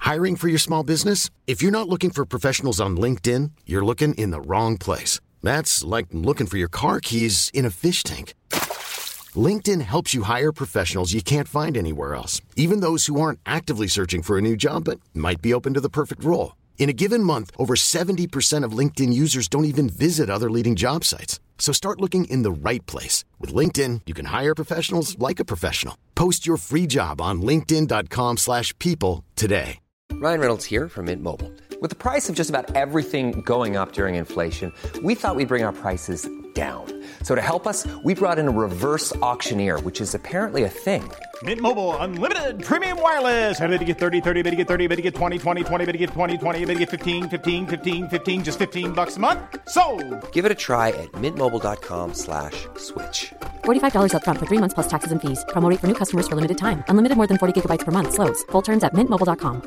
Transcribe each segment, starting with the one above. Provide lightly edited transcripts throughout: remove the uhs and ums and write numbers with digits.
Hiring for your small business? If you're not looking for professionals on LinkedIn, you're looking in the wrong place. That's like looking for your car keys in a fish tank. LinkedIn helps you hire professionals you can't find anywhere else, even those who aren't actively searching for a new job but might be open to the perfect role. In a given month, over 70% of LinkedIn users don't even visit other leading job sites. So start looking in the right place. With LinkedIn, you can hire professionals like a professional. Post your free job on linkedin.com/people today. Ryan Reynolds here from Mint Mobile. With the price of just about everything going up during inflation, we thought we'd bring our prices down. So to help us, we brought in a reverse auctioneer, which is apparently a thing. Mint Mobile Unlimited Premium Wireless. How to get 30, 30, bit to get 30, bit to get 20, 20, 20, bit to get 20, 20, bit to get 15, 15, 15, 15, just $15 a month? Sold! Give it a try at mintmobile.com/switch. $45 up front for 3 months plus taxes and fees. Promo rate for new customers for limited time. Unlimited more than 40 gigabytes per month. Slows full terms at mintmobile.com.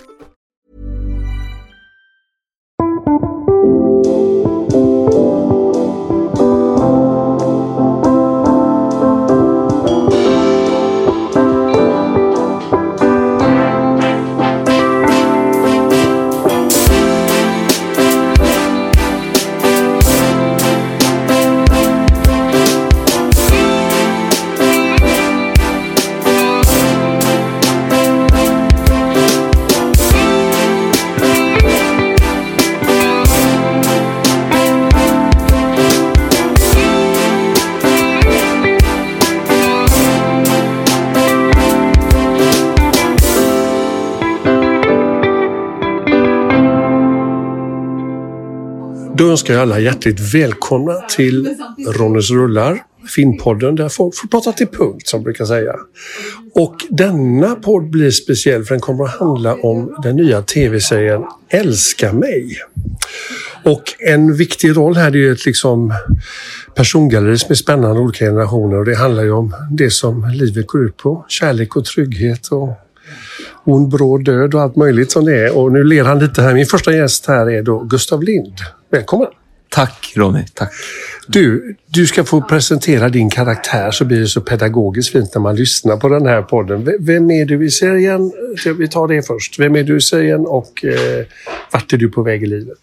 Då önskar jag alla hjärtligt välkomna till Ronnys rullar, filmpodden där folk får prata till punkt som brukar säga. Och denna podd blir speciell för den kommer att handla om den nya tv-serien Älska mig. Och en viktig roll här är ju ett liksom persongalleri som är spännande olika generationer, och det handlar ju om det som livet går ut på. Kärlek och trygghet och en bråd död och allt möjligt som det är. Och nu ler han lite här. Min första gäst här är då Gustav Lind. Välkommen! Tack Ronny, tack. Du ska få presentera din karaktär, så blir det så pedagogiskt fint när man lyssnar på den här podden. Vem är du i serien? Vi tar det först. Vem är du i serien och vart är du på väg i livet?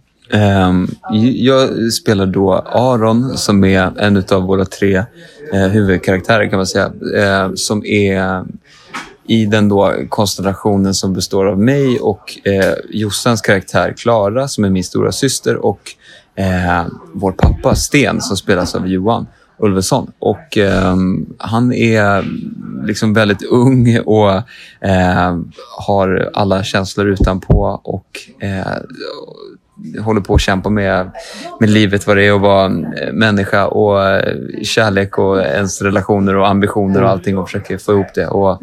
Jag spelar då Aron som är en av våra 3 huvudkaraktärer kan man säga. Som är i den då konstellationen som består av mig och Jossans karaktär Klara som är min stora syster och vår pappa Sten som spelas av Johan Ulveson. Och han är liksom väldigt ung och har alla känslor utanpå och håller på att kämpa med livet, vad det är att vara människa och kärlek och ens relationer och ambitioner och allting, och försöker få ihop det. Och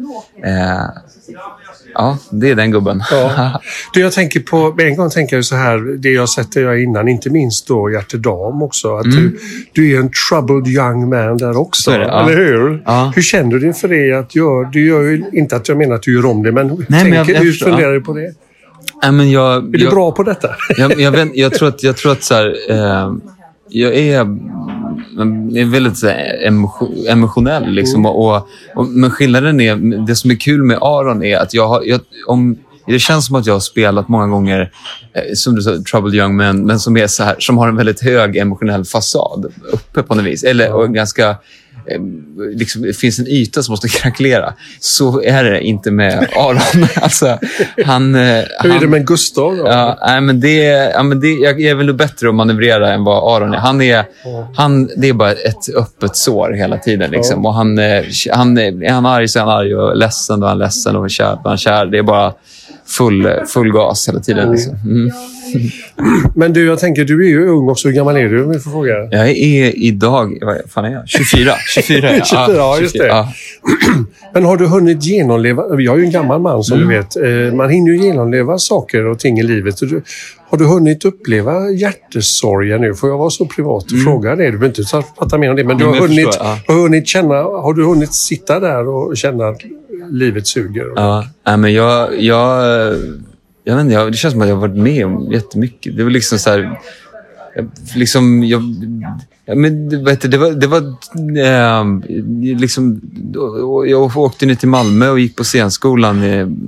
ja, det är den gubben. Ja. Jag tänker på, en gång tänker jag så här, det jag sett jag innan, inte minst då Hjärtedam också, att du är en troubled young man där också, eller hur? Ja. Hur känner du för det att du gör ju inte att jag menar att du gör om det, men hur funderar du på det? Är du bra på detta? Jag tror att så här, jag är väldigt så här, emotionell liksom, men skillnaden är, det som är kul med Aron är att det känns som att jag har spelat många gånger som du sa, troubled young man, men som är så här, som har en väldigt hög emotionell fasad uppe på något vis, eller och ganska liksom, det finns en yta som måste krackelera. Så är det inte med Aron. Alltså, han hur är det med Gustav då? Ja, jag är väl bättre att manövrera än vad Aron är. Det är bara ett öppet sår hela tiden liksom. Och han är arg så är han arg, och ledsen då är han ledsen, och kär då är han kär. Det är bara full gas hela tiden liksom. Men jag tänker, du är ju ung också. Hur gammal är du, om jag får fråga? Jag är idag, vad fan är jag? 24. 24, ja, just det. Ja. Men har du hunnit genomleva, jag är ju en gammal man som du vet, man hinner ju genomleva saker och ting i livet. Har du hunnit uppleva hjärtesorgen nu? Får jag vara så privat och fråga det? Du behöver inte prata mer om det, men du har hunnit känna, har du hunnit sitta där och känna att livet suger? Ja, men jag vet inte, det känns som att jag har varit med om jättemycket. Det var liksom så här, liksom men vet du, det var liksom jag åkte ner till Malmö och gick på scenskolan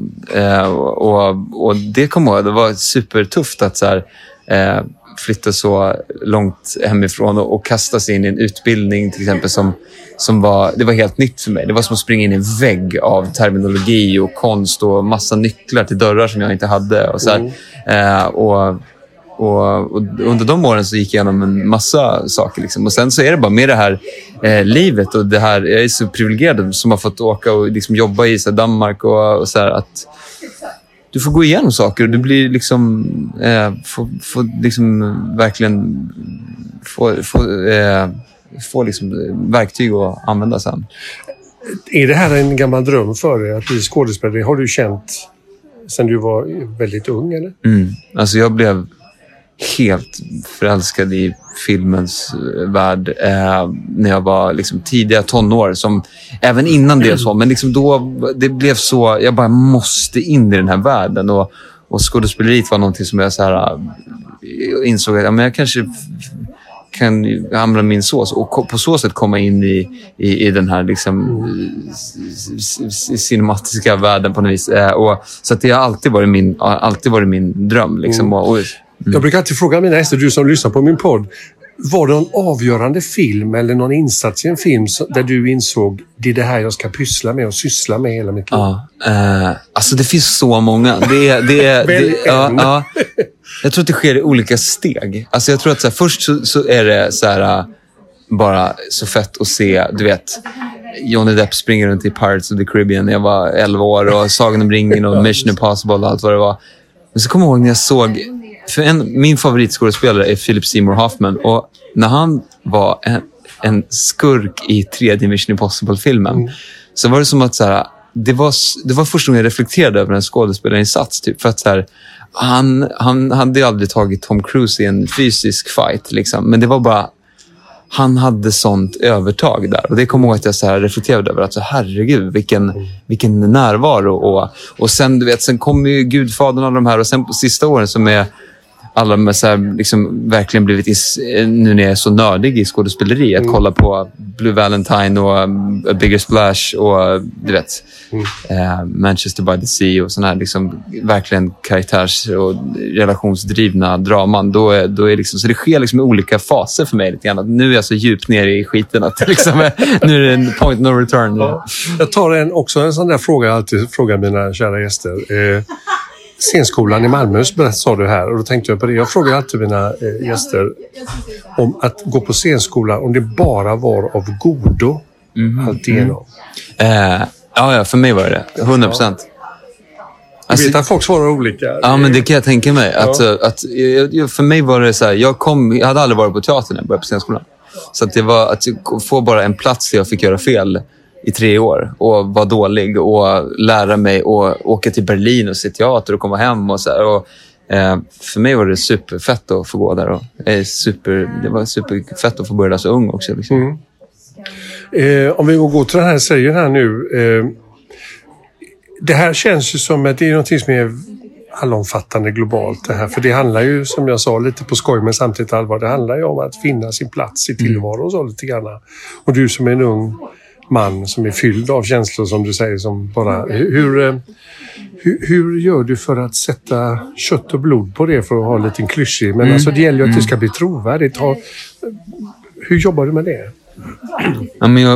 och det kom jag ihåg, det var supertufft att så här flytta så långt hemifrån och kasta sig in i en utbildning till exempel som var helt nytt för mig. Det var som att springa in i en vägg av terminologi och konst och massa nycklar till dörrar som jag inte hade och så här. Och under de åren så gick jag igenom en massa saker liksom. Och sen så är det bara med det här livet och det här, jag är så privilegierad som har fått åka och liksom jobba i så här, Danmark och så här, att du får gå igenom saker och du blir liksom får liksom verkligen få liksom verktyg att använda sen. Är det här en gammal dröm för dig att bli skådespelare? Har du känt sen du var väldigt ung eller? Alltså jag blev helt förälskad i filmens värld när jag var liksom tidiga tonår, som även innan det så, men liksom då det blev så, jag bara måste in i den här världen och skådespeleriet var någonting som jag så här insåg att jag kanske kan använda min sås och på så sätt komma in i den här liksom cinematiska världen på något vis, och så att det har alltid varit min dröm liksom. Jag brukar alltid fråga mina gäster, du som lyssnar på min podd, var det någon avgörande film eller någon insats i en film där du insåg det är det här jag ska pyssla med och syssla med hela mitt liv? Alltså det finns så många. Jag tror att det sker i olika steg. Alltså jag tror att så här, först så är det så här, bara så fett att se, du vet, Johnny Depp springer runt i Pirates of the Caribbean när jag var 11 år och Sagan om ringen och Mission Impossible och allt vad det var. Men så kommer jag ihåg när jag såg, min favoritskådespelare är Philip Seymour Hoffman, och när han var en skurk i 3D Mission Impossible-filmen så var det som att så här, det var första gången jag reflekterade över en skådespelarinsats typ, för att så här, han hade ju aldrig tagit Tom Cruise i en fysisk fight liksom, men det var bara han hade sånt övertag där, och det kommer ihåg att jag så här reflekterade över att så herregud vilken närvaro, och sen du vet, sen kom ju Gudfadern och de här, och sen på sista åren som är alla med så här, liksom verkligen blivit nu när jag är så nördig i skådespeleri att kolla på Blue Valentine och A Bigger Splash och du vet Manchester by the Sea och sån här liksom verkligen karaktärs- och relationsdrivna draman, då är liksom, så det sker liksom i olika faser för mig lite grann. Nu är jag så djupt ner i skiten att liksom, nu är det en point no return. Ja. Jag tar också en sån där fråga jag alltid frågar mina kära gäster. Scenskolan i Malmö sa du här, och då tänkte jag på det. Jag frågar alltid mina gäster om att gå på scenskola, om det bara var av godo alltigenom. Ja, för mig var det 100%. Jag vet att folk svarar olika. Ja, men det kan jag tänka mig. Att för mig var det så här, jag hade aldrig varit på teatern när jag började på scenskolan. Så att det var att få bara en plats där jag fick göra fel i 3 år och var dålig och lära mig och åka till Berlin och se teater och komma hem och så här. Och för mig var det superfett att få gå där, och det var superfett att få börja så ung också liksom. Om vi går till den här serien här nu, det här känns ju som att det är någonting som är allomfattande globalt det här, för det handlar ju, som jag sa, lite på skoj men samtidigt allvar, det handlar ju om att finna sin plats i tillvaro och så lite grann. Och du som är en ung man som är fylld av känslor, som du säger, som bara... Hur gör du för att sätta kött och blod på det, för att ha en liten klyschig? Men alltså det gäller ju att det ska bli trovärdigt. Hur jobbar du med det? Ja, men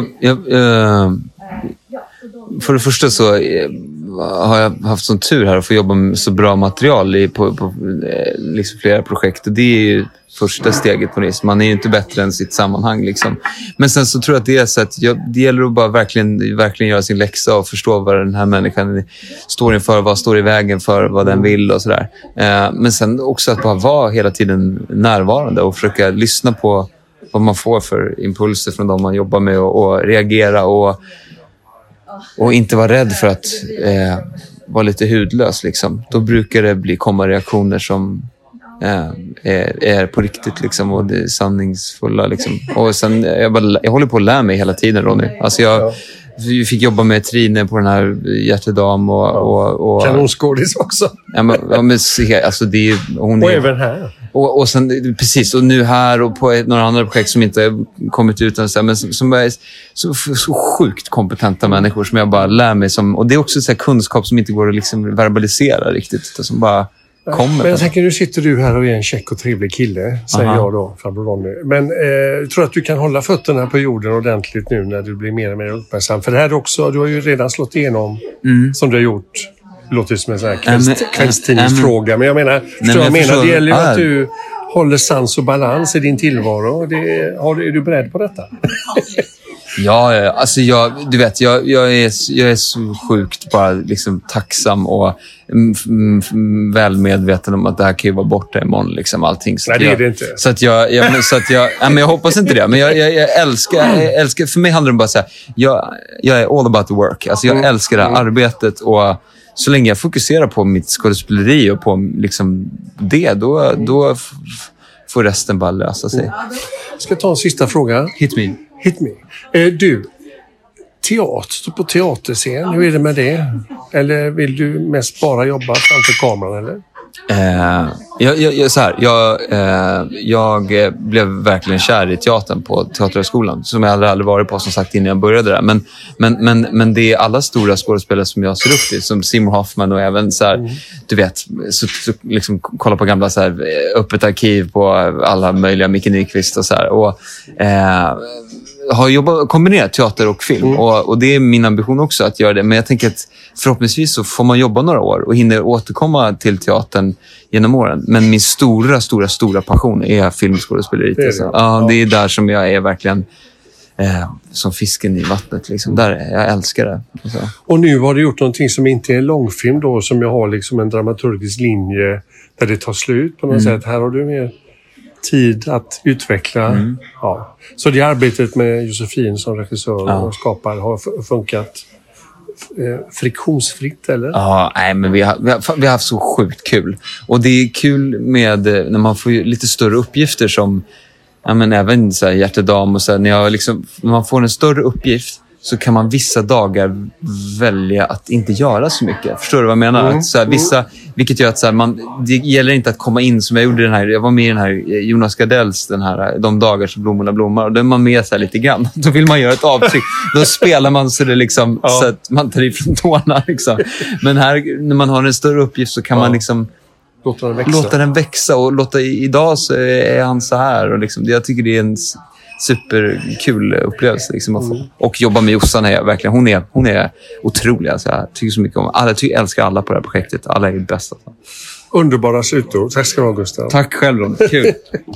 för det första så har jag haft sån tur här att få jobba med så bra material på liksom flera projekt, och det är ju första steget på det. Man är ju inte bättre än sitt sammanhang liksom. Men sen så tror jag att det är så att det gäller att bara verkligen göra sin läxa och förstå vad den här människan står inför, vad står i vägen för, vad den vill och sådär. Men sen också att bara vara hela tiden närvarande och försöka lyssna på vad man får för impulser från dem man jobbar med, och reagera och inte vara rädd för att vara lite hudlös liksom. Då brukar det komma reaktioner som är på riktigt liksom, och det är sanningsfulla liksom. Och sen jag håller på att lära mig hela tiden, Ronny. Alltså jag fick jobba med Trine på den här Hjärtedam och kanonskådis också. Ja, men alltså det är, hon och är, även här. Och sen, precis, och nu här och på några andra projekt som inte har kommit ut än, men som är så sjukt kompetenta människor som jag bara lär mig och det är också så här kunskap som inte går att liksom verbalisera riktigt, utan som bara kommer. Men jag tänker, nu sitter du här och är en check och trevlig kille, säger jag då, farbror Ronny. Men tror att du kan hålla fötterna på jorden ordentligt nu när du blir mer och mer uppmärksam? För det här också, du har ju redan slått igenom som du har gjort. Det låter som en sån här kvällstidningsfråga. Men jag menar, det gäller ju att du håller sans och balans i din tillvaro. Är du beredd på detta? Ja, alltså du vet, jag är så sjukt bara liksom tacksam och väl medveten om att det här kan ju vara borta imorgon liksom, allting. Så nej, det är det inte. Så att jag hoppas inte det, men jag älskar, för mig handlar det bara så här, jag är all about the work. Alltså jag älskar det här arbetet, och så länge jag fokuserar på mitt skådespeleri och på liksom det, då får resten bara lösa sig. Jag ska ta en sista fråga. Hit me. Du, teater på teaterscen, hur är det med det? Eller vill du mest bara jobba framför kameran, eller? Jag blev verkligen kär i teatern på Teaterhögskolan, som jag aldrig varit på, som sagt, innan jag började där. Men det är alla stora skådespelare som jag ser upp till, som Seymour Hoffman, och även så här, du vet, så liksom kolla på gamla så här, öppet arkiv på alla möjliga, Micke Nyqvist och så här, och har kombinerat teater och film, och det är min ambition också att göra det. Men jag tänker att förhoppningsvis så får man jobba några år och hinner återkomma till teatern genom åren. Men min stora passion är filmskådespeleriet. Det är där som jag är verkligen som fisken i vattnet. Liksom. Där, jag älskar det. Och nu har du gjort någonting som inte är en långfilm då, som jag har liksom en dramaturgisk linje där det tar slut på något sätt. Här har du mer tid att utveckla. Ja. Så det arbetet med Josefin som regissör och skapare har funkat friktionsfritt, eller? Ja, nej, men vi har haft så sjukt kul. Och det är kul med när man får lite större uppgifter, som men även så här, Hjärtedam och så här, när man får en större uppgift, så kan man vissa dagar välja att inte göra så mycket. Förstår du vad jag menar? Att, så här, vilket gör att så här, det gäller inte att komma in, som jag gjorde jag var med i den här Jonas Gardells, de dagar som blommorna blommar, och då är man med så här lite grann. Då vill man göra ett avtryck. Då spelar man så det liksom, så att man tar ifrån tårna liksom. Men här, när man har en större uppgift, så kan man liksom låta den växa, och idag så är han så här, och liksom, jag tycker det är en superkul upplevelse liksom, att få. Och jobba med Jossan är verkligen, hon är otrolig, alltså, jag tycker så mycket om alla, jag älskar alla på det här projektet, alla är det bästa. Underbara slutord. Tack ska du ha, Gustav. Tack själv, Ron. Kul.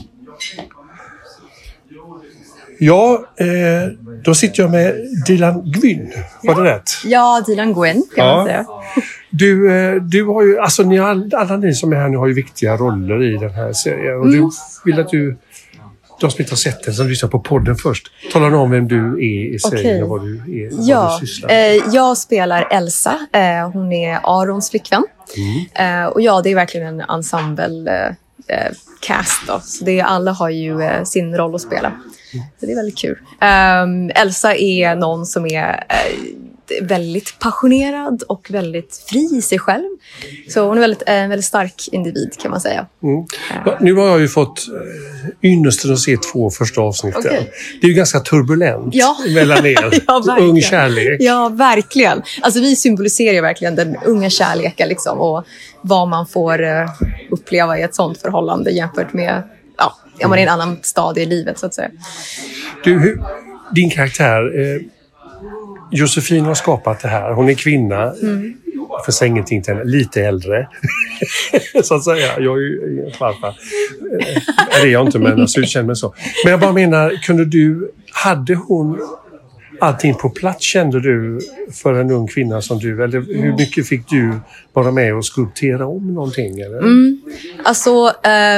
Ja, då sitter jag med Dylan Gwyn. Var det rätt? Ja, Dylan Gwyn kan man säga. Du har ju, alltså alla ni som är här nu har ju viktiga roller i den här serien. Och du vill att de som inte har sett den, som lyssnar på podden först, talar om vem du är i serien och vad du är, vad du sysslar med. Jag spelar Elsa. Hon är Arons flickvän. Och ja, det är verkligen en ensemble cast då. Så alla har ju sin roll att spela. Så det är väldigt kul. Elsa är någon som är väldigt passionerad och väldigt fri i sig själv. Så hon är en väldigt stark individ, kan man säga. Ja, nu har jag ju fått ynnesten att se 2 första avsnitten. Okay. Det är ju ganska turbulent mellan er. Ja, ung kärlek. Ja, verkligen. Alltså vi symboliserar verkligen den unga kärleken liksom, och vad man får uppleva i ett sånt förhållande jämfört med man är en annan stadie i livet, så att säga. Du, din karaktär... Josefin har skapat det här. Hon är kvinna. För sig ingenting till henne. Lite äldre. Så att säga. Jag är ju farfar. Det är jag inte, men jag känner mig så. Men jag bara menar, hade hon allting på plats, kände du, för en ung kvinna som du? Eller hur mycket fick du vara med och skulptera om någonting? Eller? Alltså,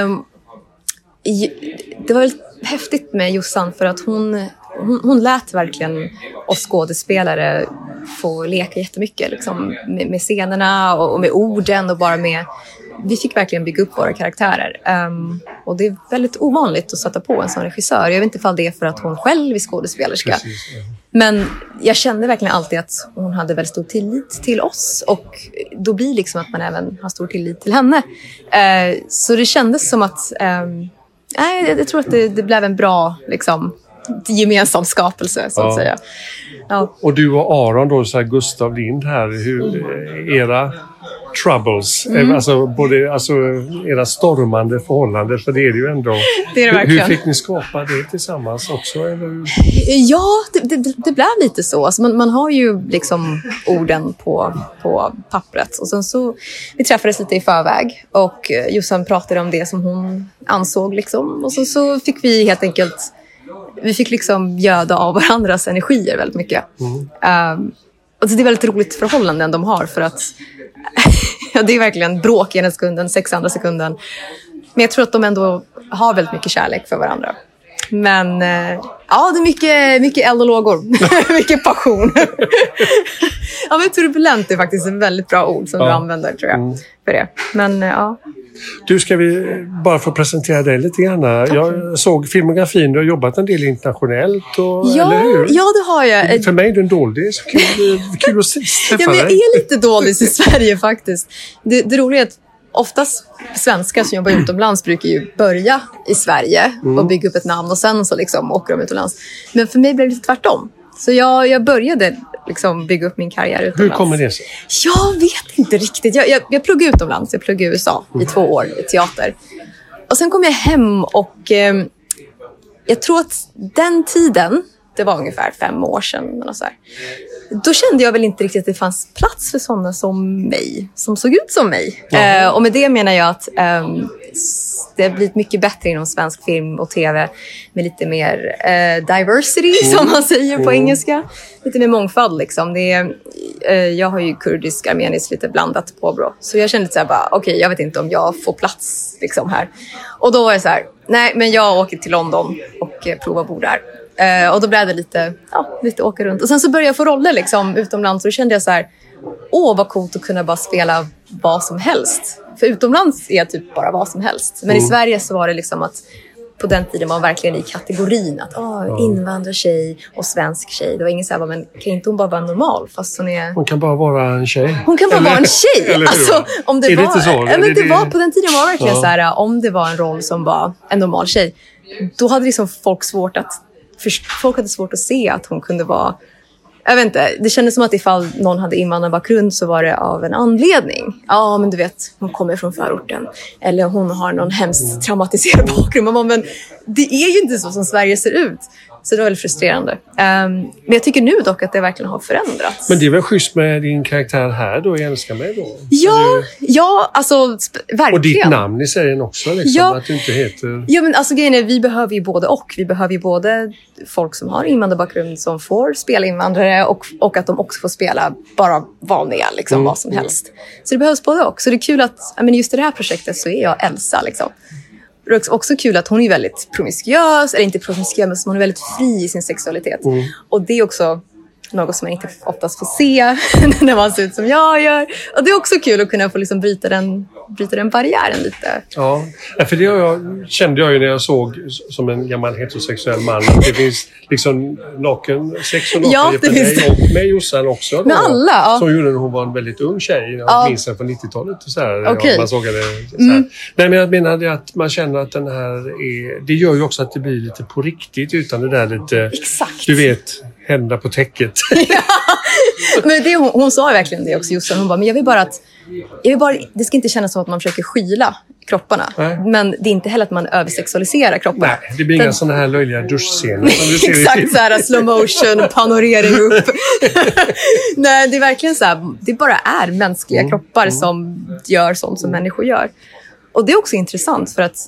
det var väldigt häftigt med Jossan, för att hon lät verkligen oss skådespelare få leka jättemycket liksom, med scenerna och med orden, och bara med vi fick verkligen bygga upp våra karaktärer. Och det är väldigt ovanligt att sätta på en sån regissör. Jag vet inte ifall det är för att hon själv är skådespelerska. Precis, ja. Men jag kände verkligen alltid att hon hade väldigt stor tillit till oss. Och då blir liksom att man även har stor tillit till henne. Så det kändes som att... jag tror att det blev en bra liksom, gemensam skapelse, så att säga. Ja. Och du och Aron då, så här Gustav Lind här, hur era troubles, alltså era stormande förhållanden, för det är det ju ändå. Det är det verkligen. Hur fick ni skapa det tillsammans också? Eller? Ja, det blev lite så. Alltså man har ju liksom orden på pappret. Och sen så, vi träffades lite i förväg och Jossan pratade om det som hon ansåg liksom. Och så fick vi helt enkelt, vi fick liksom göda av varandras energier väldigt mycket. Och det är väldigt roligt förhållanden de har, för att det är verkligen bråk ena sekunden, 6 andra sekunden. Men jag tror att de ändå har väldigt mycket kärlek för varandra. Men ja, det är mycket eld och lågor. Mycket passion. Ja, men turbulent är faktiskt ett väldigt bra ord som du använder, tror jag, för det. Men ja. Du, ska vi bara få presentera dig lite grann? Jag såg filmografin, du har jobbat en del internationellt, eller hur? Ja, det har jag. För mig är du en doldis. Kul att träffa dig. Men jag är lite doldis i Sverige faktiskt. Det roliga är att oftast svenskar som jobbar utomlands brukar ju börja i Sverige och bygga upp ett namn och sen så liksom åker de utomlands. Men för mig blev det lite tvärtom. Så jag började liksom bygga upp min karriär utomlands. Hur kommer det sig? Jag vet inte riktigt. Jag pluggade utomlands. Jag pluggade i USA i 2 år i teater. Och sen kom jag hem och jag tror att den tiden, det var ungefär 5 år sedan. Och så här, då kände jag väl inte riktigt att det fanns plats för sådana som mig, som såg ut som mig. Och med det menar jag att det har blivit mycket bättre inom svensk film och tv med lite mer diversity, som man säger på engelska. Lite mer mångfald liksom. Jag har ju kurdisk, armeniskt lite blandat påbrå. Så jag kände så här bara, okej, jag vet inte om jag får plats liksom här. Och då var jag så här, nej, men jag åker till London och provar bo där. Och då blev det lite åka runt. Och sen så började jag få roller liksom utomlands. Och då kände jag så här, vad coolt att kunna bara spela vad som helst. För utomlands är jag typ bara vad som helst. Men i Sverige så var det liksom att på den tiden var man verkligen i kategorin att invandrartjej och svensk tjej. Det var ingen så här, men kan inte hon bara vara normal fast hon är... Hon kan bara vara en tjej. Hon kan bara vara en tjej. Alltså, om det är var, det inte så? Ja, men det var på den tiden var verkligen så här, om det var en roll som var en normal tjej, då hade liksom folk hade svårt att se att hon kunde vara... Jag vet inte, det kändes som att ifall någon hade invandrarbakgrund så var det av en anledning. Ja, men du vet, hon kommer från förorten. Eller hon har någon hemskt traumatiserad bakgrund. Men det är ju inte så som Sverige ser ut. Så det var väldigt frustrerande. Men jag tycker nu dock att det verkligen har förändrats. Men det är väl schysst med din karaktär här då, Jag älskar mig då? Ja, alltså verkligen. Och ditt namn i serien också, liksom, att du inte heter... Ja, men alltså grejen är, vi behöver ju både och. Vi behöver ju både folk som har invandrarbakgrund som får spela invandrare och att de också får spela bara vanliga, liksom, vad som helst. Så det behövs både och. Så det är kul att, men just i det här projektet så är jag Elsa, liksom. Det är också kul att hon är väldigt promiskuös, eller inte promiskuös, men hon är väldigt fri i sin sexualitet. Och det är också något som man inte oftast får se när man ser ut som jag gör. Och det är också kul att kunna få liksom bryta den barriären lite. Ja, för det kände jag ju när jag såg som en gammal heterosexuell man att det finns liksom sex och naken för dig och med Jossan också. Då, med alla, som gjorde när hon var en väldigt ung tjej, jag minns den på 90-talet och så här. Okay. Man såg det så här. Nej, men jag menar att man känner att den här det gör ju också att det blir lite på riktigt utan det där lite, exakt. Du vet, hända på täcket. Ja. Men hon sa verkligen det också, Jossan. Hon bara, men jag vill bara det ska inte kännas som att man försöker skyla kropparna. Nej. Men det är inte heller att man översexualiserar kropparna. Nej, det blir inga sådana här löjliga duschscener som du ser. Exakt, så här slow motion, panorering upp. Nej, det är verkligen så här, det bara är mänskliga kroppar som gör sånt som människor gör. Och det är också intressant för att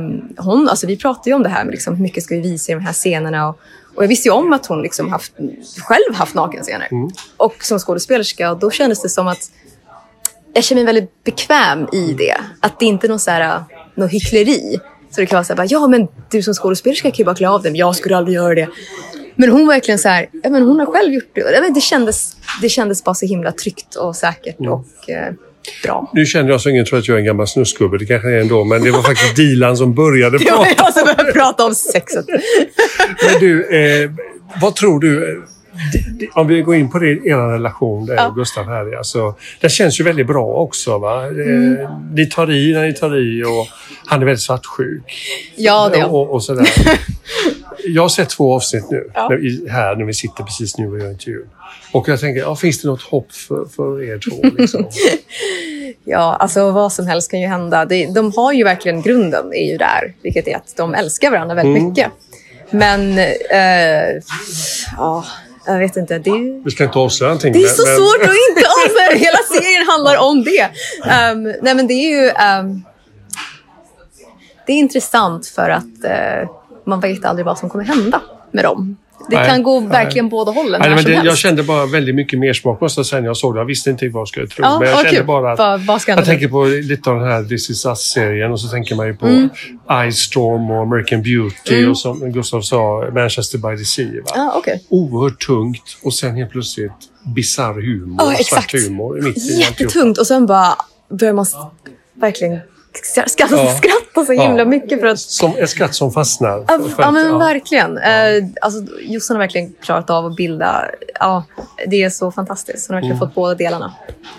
vi pratade ju om det här med liksom, hur mycket ska vi visa i de här scenerna och jag visste ju om att hon liksom själv haft nakenscener. Och som skådespelerska, och då kändes det som att jag känner mig väldigt bekväm i det. Att det inte är något hyckleri. Så det kan vara så här, ja men du som skådespelerska kan ju bara klä av dem. Jag skulle aldrig göra det. Men hon var verkligen så här, men hon har själv gjort det. Det kändes bara så himla tryggt och säkert. Och bra. Nu känner jag så ingen tror att jag är en gammal snusgubbe, det kanske är ändå, men det var faktiskt Dilan som började Det var jag som började prata om sexet. Men du, vad tror du, om vi går in på det, er relation där och Gustav här, alltså, det känns ju väldigt bra också, va? Ni tar i när ni tar i och han är väldigt svartsjuk. Ja, det är och sådär. Jag har sett 2 avsnitt nu, när vi sitter precis nu och gör intervjun. Och jag tänker, finns det något hopp för er två? Liksom? Ja, alltså vad som helst kan ju hända. De har ju verkligen grunden är ju där, vilket är att de älskar varandra väldigt mycket. Men, jag vet inte. Vi ska inte avslöja någonting. Det är så svårt att inte avslöja. Hela serien handlar om det. Nej, men det är ju... det är intressant för att man vet aldrig vad som kommer hända med dem. Det kan gå verkligen båda hållen. Nej, men jag kände bara väldigt mycket mer smak måste jag säga när jag såg det. Jag visste inte vad jag skulle tro. Men jag kände bara att jag tänker på lite av den här This Is Us-serien och så tänker man ju på Ice Storm och American Beauty och som Gustav sa, Manchester by the Sea. Va? Oerhört tungt och sen helt plötsligt bizarr humor, svart humor. Jättetungt och sen bara börjar man verkligen skratta så himla mycket för att... Som ett skratt som fastnar. Ja, men verkligen. Alltså, Jossan har verkligen klarat av att bilda... Ja, det är så fantastiskt. Han har verkligen fått båda delarna.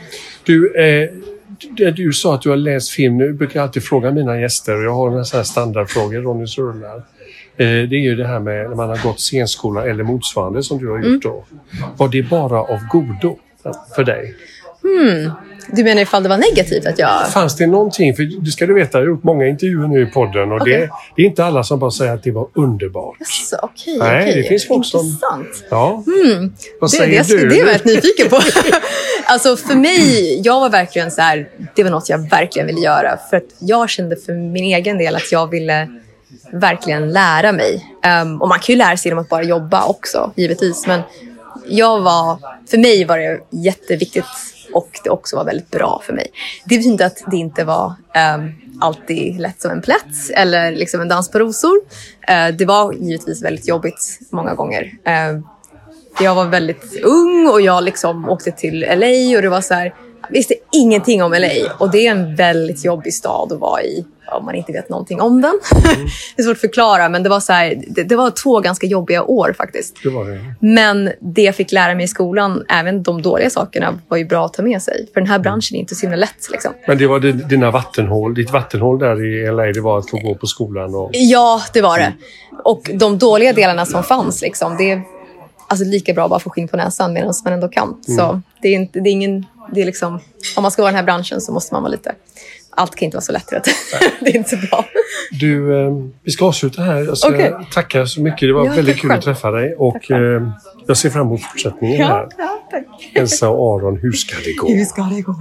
Du sa att du har läst film. Nu brukar jag alltid fråga mina gäster. Och jag har en sån här standardfråga, Ronnys rullar. Det är ju det här med när man har gått scenskola eller motsvarande som du har gjort då. Var det bara av godo för dig? Du menar ifall det var negativt att jag... Fanns det någonting, för det ska du veta, jag har gjort många intervjuer nu i podden och det är inte alla som bara säger att det var underbart. Yes, okej. Det finns folk som... Intressant. Ja. Vad säger du? Det är jag väldigt nyfiken på. Alltså för mig, jag var verkligen så här, det var något jag verkligen ville göra. För att jag kände för min egen del att jag ville verkligen lära mig. Och man kan ju lära sig genom att bara jobba också, givetvis. Men för mig var det jätteviktigt och det också var väldigt bra för mig. Det betyder inte att det inte var alltid lätt som en plätt eller liksom en dans på rosor. Det var givetvis väldigt jobbigt många gånger. Jag var väldigt ung och jag liksom åkte till LA och det var så här, jag visste ingenting om LA och det är en väldigt jobbig stad att vara i om man inte vet någonting om den. Det är svårt att förklara, men det var så här, det var 2 ganska jobbiga år faktiskt. Det var det. Men det jag fick lära mig i skolan, även de dåliga sakerna, var ju bra att ta med sig. För den här branschen är inte så himla lätt. Liksom. Men det var ditt vattenhål där i LA, det var att få gå på skolan? Och... Ja, det var det. Och de dåliga delarna som fanns, liksom, det är alltså lika bra att bara få skinn på näsan medan man ändå kan. Så det är liksom, om man ska vara i den här branschen så måste man vara lite... Allt kan inte vara så lätt. Det är inte så bra. Du, vi ska avsluta här. Jag ska tacka så mycket. Det var väldigt kul att träffa dig. Och jag ser fram emot fortsättningen här. Ja, tack. Elsa och Aron, hur ska det gå? Hur ska det gå?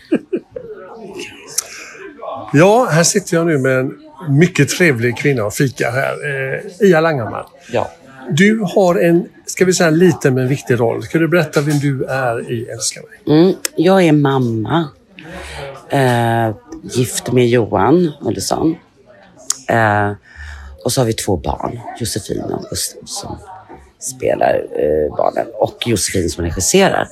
Ja, här sitter jag nu med en mycket trevlig kvinna och fika här. Ia Langaman. Ja. Du har en, ska vi säga, liten men viktig roll. Ska du berätta vem du är i Älskar mig? Jag är mamma. Gift med Johan Ulleson. Och så har vi 2 barn. Josefin och Gustav som spelar barnen. Och Josefin som regisserar.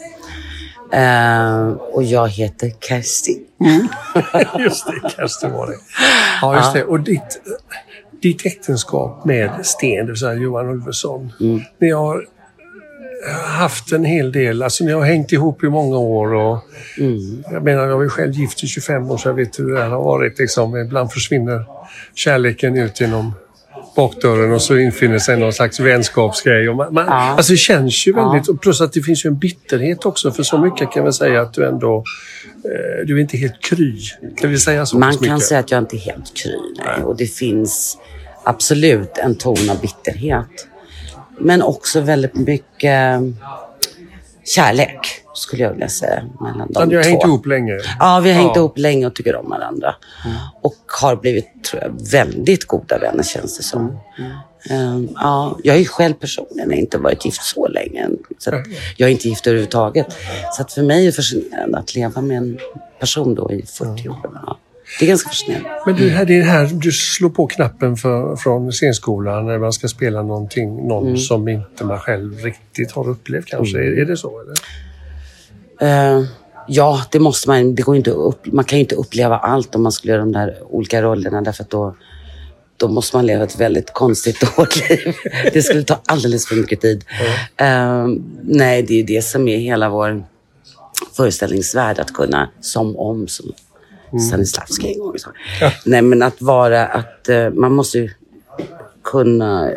Och jag heter Kersti. Just det, Kersti var det. Ja, just det. Och ditt äktenskap med Sten, det vill säga Johan Ulveson. Ni har haft en hel del, alltså ni har hängt ihop i många år och jag menar, jag var ju själv gift i 25 år så jag vet hur det här har varit liksom. Ibland försvinner kärleken ut genom bakdörren och så infinner sig någon slags vänskapsgrej och alltså det känns ju väldigt, och plus att det finns ju en bitterhet också, för så mycket kan man säga att du ändå du är inte helt kry, kan vi säga så? Man kan säga att jag inte är helt kry, nej. Och det finns absolut en ton av bitterhet. Men också väldigt mycket kärlek, skulle jag vilja säga, mellan de 2. Ni har hängt ihop länge? Ja, vi har hängt ihop länge och tycker om varandra. Och har blivit, tror jag, väldigt goda vänner, känns det som. Ja, jag är ju själv personligen inte varit gift så länge. Så att jag är inte gift överhuvudtaget. Så att för mig är det fascinerande att leva med en person då i 40 år. Ja. Det är ganska fascinerande. Men det är här du slår på knappen från scenskolan när man ska spela någon som inte man själv riktigt har upplevt kanske. Är det så eller? Ja, det måste man. Det går inte man kan ju inte uppleva allt om man skulle göra de där olika rollerna. Därför att då måste man leva ett väldigt konstigt dåligt liv. Det skulle ta alldeles för mycket tid. Nej, det är det som är hela vår föreställningsvärld. Att kunna som Stanislavski en gång sa. Ja. Nej, men att man måste ju kunna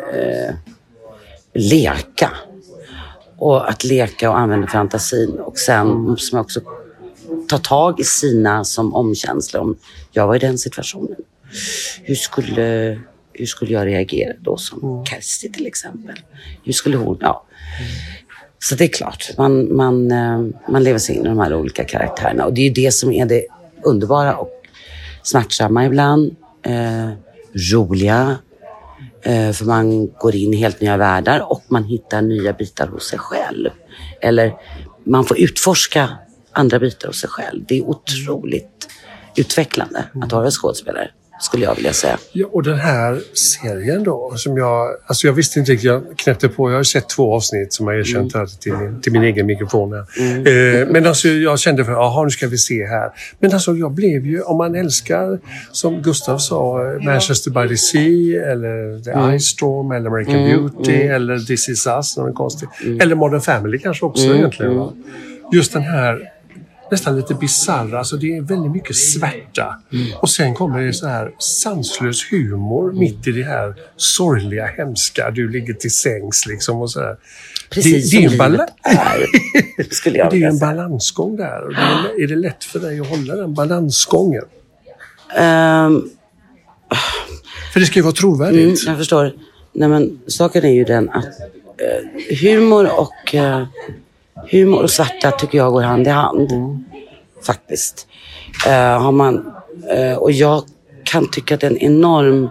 leka. Och att leka och använda fantasin. Och sen måste man också ta tag i sina som omkänslor. Om jag var i den situationen. Hur skulle jag reagera då som Kersti till exempel? Hur skulle hon... Ja. Så det är klart. Man lever sig in i de här olika karaktärerna. Och det är ju det som är det underbara och smärtsamma ibland. Roliga. För man går in i helt nya världar och man hittar nya bitar hos sig själv. Eller man får utforska andra bitar hos sig själv. Det är otroligt utvecklande att vara skådespelare, skulle jag vilja säga. Ja, och den här serien då, som jag visste inte riktigt, jag knäppte på, jag har sett 2 avsnitt som jag erkänt här till min egen mikrofon här. Men alltså jag kände nu ska vi se här. Men alltså jag blev ju, om man älskar, som Gustav sa, Manchester by the Sea, eller The Ice Storm, eller American Beauty, eller This Is Us, någon konstig. Eller Modern Family kanske också egentligen. Va? Just den här nästan lite bizarra, alltså det är väldigt mycket svärta. Och sen kommer det så här sanslös humor mitt i det här sorgliga, hemska. Du ligger till sängs liksom och så här. Precis det är som livet är, skulle jag vilja säga. Det är en balansgång där. Och är det lätt för dig att hålla den balansgången? För det ska ju vara trovärdigt. Jag förstår. Nej, men saken är ju den att humor och svarta tycker jag går hand i hand. Faktiskt. Och jag kan tycka att det är en enorm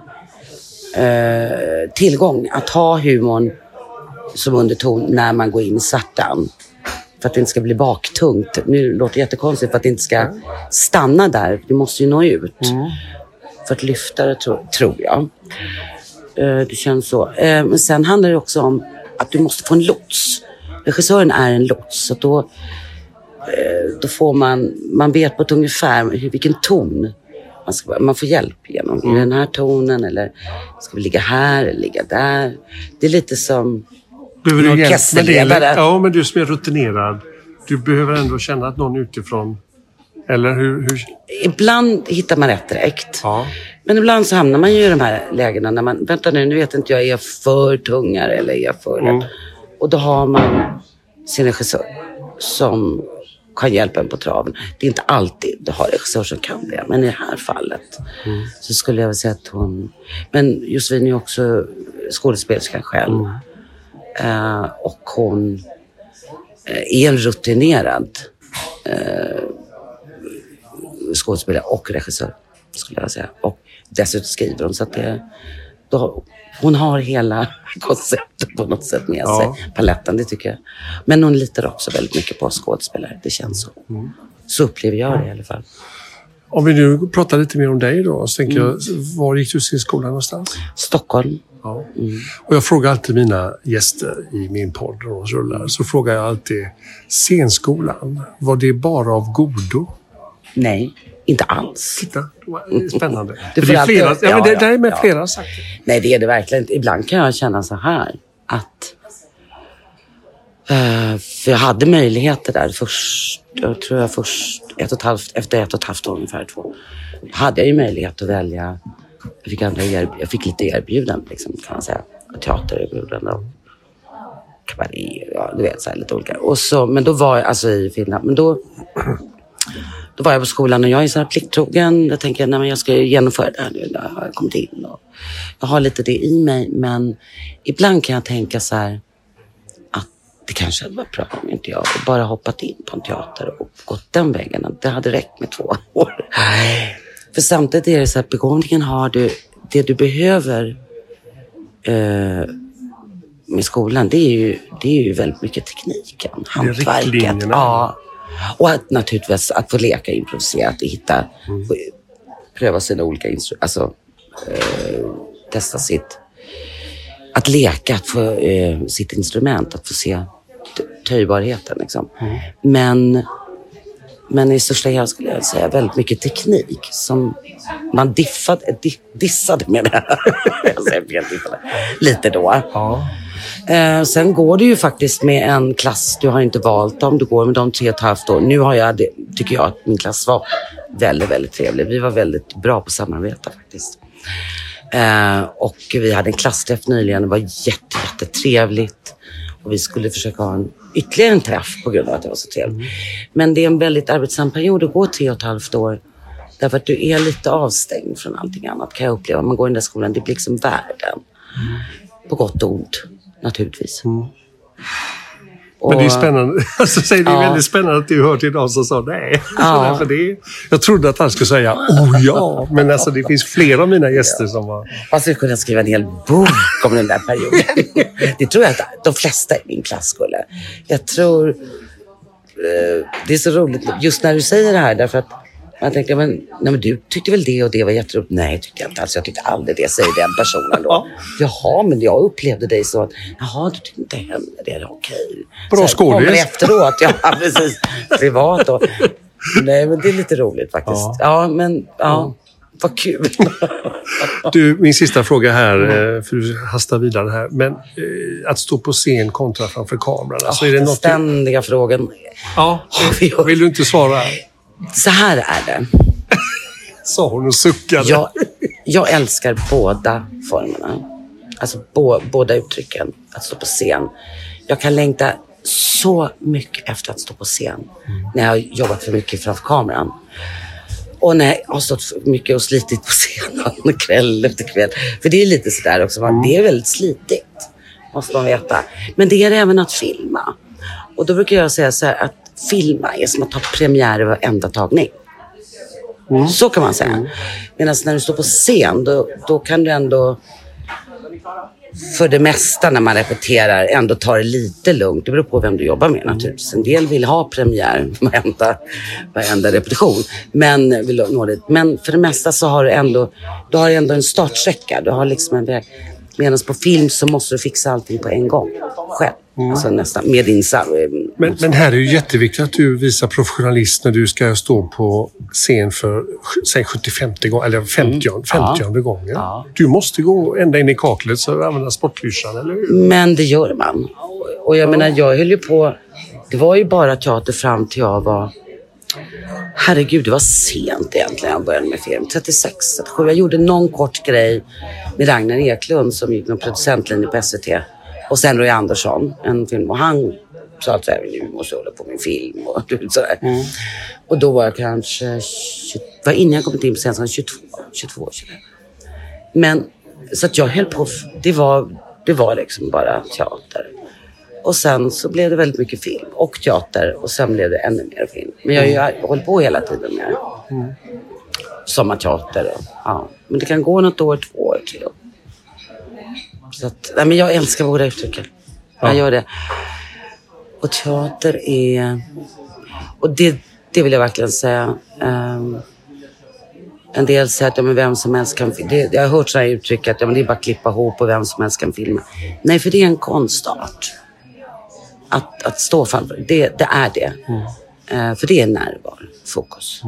tillgång att ha humorn som underton när man går in i svartan. För att det inte ska bli baktungt. Nu låter det jättekonstigt, för att det inte ska stanna där. Det måste ju nå ut. För att lyfta det, tror jag. Det känns så. Men sen handlar det också om att du måste få en lots. Regissören är en lots, så då får man vet på ett ungefär vilken ton man får hjälp genom. I den här tonen, eller ska vi ligga här eller ligga där. Det är lite som en orkesterledare. Ja, men du som är rutinerad, du behöver ändå känna att någon utifrån, eller hur? Ibland hittar man rätt direkt. Ja. Men ibland så hamnar man ju i de här lägena när man, vänta nu vet inte jag, är jag för tungare eller är jag för... Och då har man sin regissör som kan hjälpa en på traven. Det är inte alltid du har regissör som kan det. Men i det här fallet så skulle jag vilja säga att hon... Men Josefin är också skådespelerska själv. Och hon är en rutinerad skådespelare och regissör, skulle jag säga. Och dessutom skriver hon, så att hon har hela konceptet på något sätt med sig. Paletten, det tycker jag. Men hon litar också väldigt mycket på skådespelare. Det känns så. Så upplever jag det i alla fall. Om vi nu pratar lite mer om dig då, så tänker jag, var gick du sin skola någonstans? Stockholm. Ja. Och jag frågar alltid mina gäster i min podd Ronners rullar, så frågar jag alltid, scenskolan, var det bara av godo? Nej, inte alls. Titta, spännande. Det är flera, det är med flera sagt. Nej, det är det verkligen inte. Ibland kan jag känna så här att för jag hade möjligheter där först efter 1,5 år ungefär 2. Hade jag ju möjlighet att välja. Jag fick lite erbjudanden liksom, kan man säga. Teatererbjudanden och kabaré, du vet, så här, lite olika. Och så, men då var jag alltså i Finland, men då var jag på skolan och jag är så här plikttrogen. Jag tänker, nej men jag ska genomföra det här nu. Jag har kommit in och jag har lite det i mig. Men ibland kan jag tänka så här att det kanske hade varit bra om inte jag bara hoppat in på en teater och gått den vägen. Det hade räckt med 2 år. För samtidigt är det så att begåvningen har du, det du behöver med skolan, det är ju väldigt mycket tekniken, hantverket. Ja. Och att naturligtvis att få leka, improvisera, att hitta, pröva sina olika instrument, alltså testa att leka, att få sitt instrument, att få se töjbarheten liksom. Men Men i största hela skulle jag säga väldigt mycket teknik som man dissade med det. Jag säger fel diffade. Lite då. Ja. Sen går det ju faktiskt med en klass. Du har inte valt dem. Du går med dem 3,5 år. Nu har jag, tycker jag att min klass var väldigt, väldigt trevlig. Vi var väldigt bra på att samarbeta faktiskt. Och vi hade en klassträff nyligen. Det var jättetrevligt. Och vi skulle försöka ha ytterligare en träff på grund av att det var så trevligt. Men det är en väldigt arbetsam period att gå 3,5 år. Därför att du är lite avstängd från allting annat, kan jag uppleva. Man går i den där skolan, det blir liksom världen. På gott och ont, naturligtvis. Men det är spännande. Alltså, det är väldigt spännande att du hör till någon som sa nej. Ja. För det, jag trodde att han skulle säga ja. Men alltså, det finns flera av mina gäster som var... Jag skulle kunna skriva en hel bok om den där perioden. Det tror jag att de flesta i min klass skulle. Jag tror... Det är så roligt just när du säger det här. Därför att man tänker, men du tyckte väl det och det var jätteroligt. Nej, jag tyckte inte alls. Jag tyckte aldrig det, säger den personen då. Jaha, men jag upplevde dig så att, jaha, du tyckte inte heller det är okej. Bra skådis. Kommer efteråt, ja, precis. Privat då. Nej, men det är lite roligt faktiskt. Ja, men vad kul. Du, min sista fråga här, för du hastar vidare här. Men att stå på scen kontra framför kameran. Alltså, är det Den något ständiga frågan. Ja, vill du inte svara? Så här är det. Sa hon och suckade. Jag älskar båda formerna. Alltså båda uttrycken. Att stå på scen. Jag kan längta så mycket efter att stå på scen. När jag har jobbat för mycket framför kameran. Och när jag har stått för mycket och slitit på scenen kväll efter kväll. För det är lite sådär också. Det är väldigt slitigt. Måste man veta. Men det är även att filma. Och då brukar jag säga så här att filma är som att ta premiär över varenda tagning. Så kan man säga. Medan när du står på scen då kan du ändå för det mesta när man repeterar ändå ta det lite lugnt. Det beror på vem du jobbar med naturligtvis. En del vill ha premiär varenda repetition. Men vill nå det. Men för det mesta så har du har ändå en startsträcka. Du har liksom en väg. Medan på film så måste du fixa allting på en gång själv. Alltså nästan med din men här är ju jätteviktigt att du visar professionalism när du ska stå på scen för säg 75 gånger eller 50 gånger. Ja. Du måste gå ända in i kaklet så att använda sportklyschan, eller hur? Men det gör man. Och jag menar, jag höll ju på. Det var ju bara teater fram till jag var... Herregud, det var sent egentligen jag började med film. 36, 37. Jag gjorde någon kort grej med Ragnar Eklund som gick någon producentlinje på SVT. Och sen Roy Andersson, en film. Och han sa att nu måste jag hålla på min film och sådär. Och då var jag kanske... var innan jag kommit in på scenen 22. Men så att jag höll på... Det var liksom bara teater. Och sen så blev det väldigt mycket film och teater. Och sen blev det ännu mer film. Men jag har hållit på hela tiden med sommarteater. Men det kan gå något år, 2 år, 3 år. Så att, men jag älskar båda uttrycken. Jag gör det. Och teater är... Och det vill jag verkligen säga. En del säger att vem som helst kan... Jag har hört så här uttryck att det är bara att klippa ihop och vem som helst kan filma. Nej, för det är en konstart. Att stå framför. Det är det. För det är närvaro, fokus.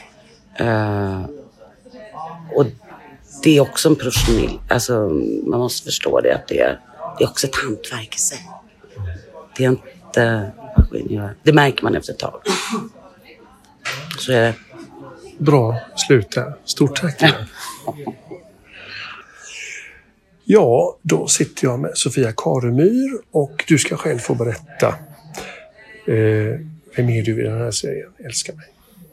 Och det är också en professionell... Alltså, man måste förstå det. Att det är också ett hantverk i sig. Det är inte... Det märker man efter ett tag. Så är det. Bra slut där. Stort tack. Ja, då sitter jag med Sofia Karemyr och du ska själv få berätta. Vem är du i den här serien? Älskar mig.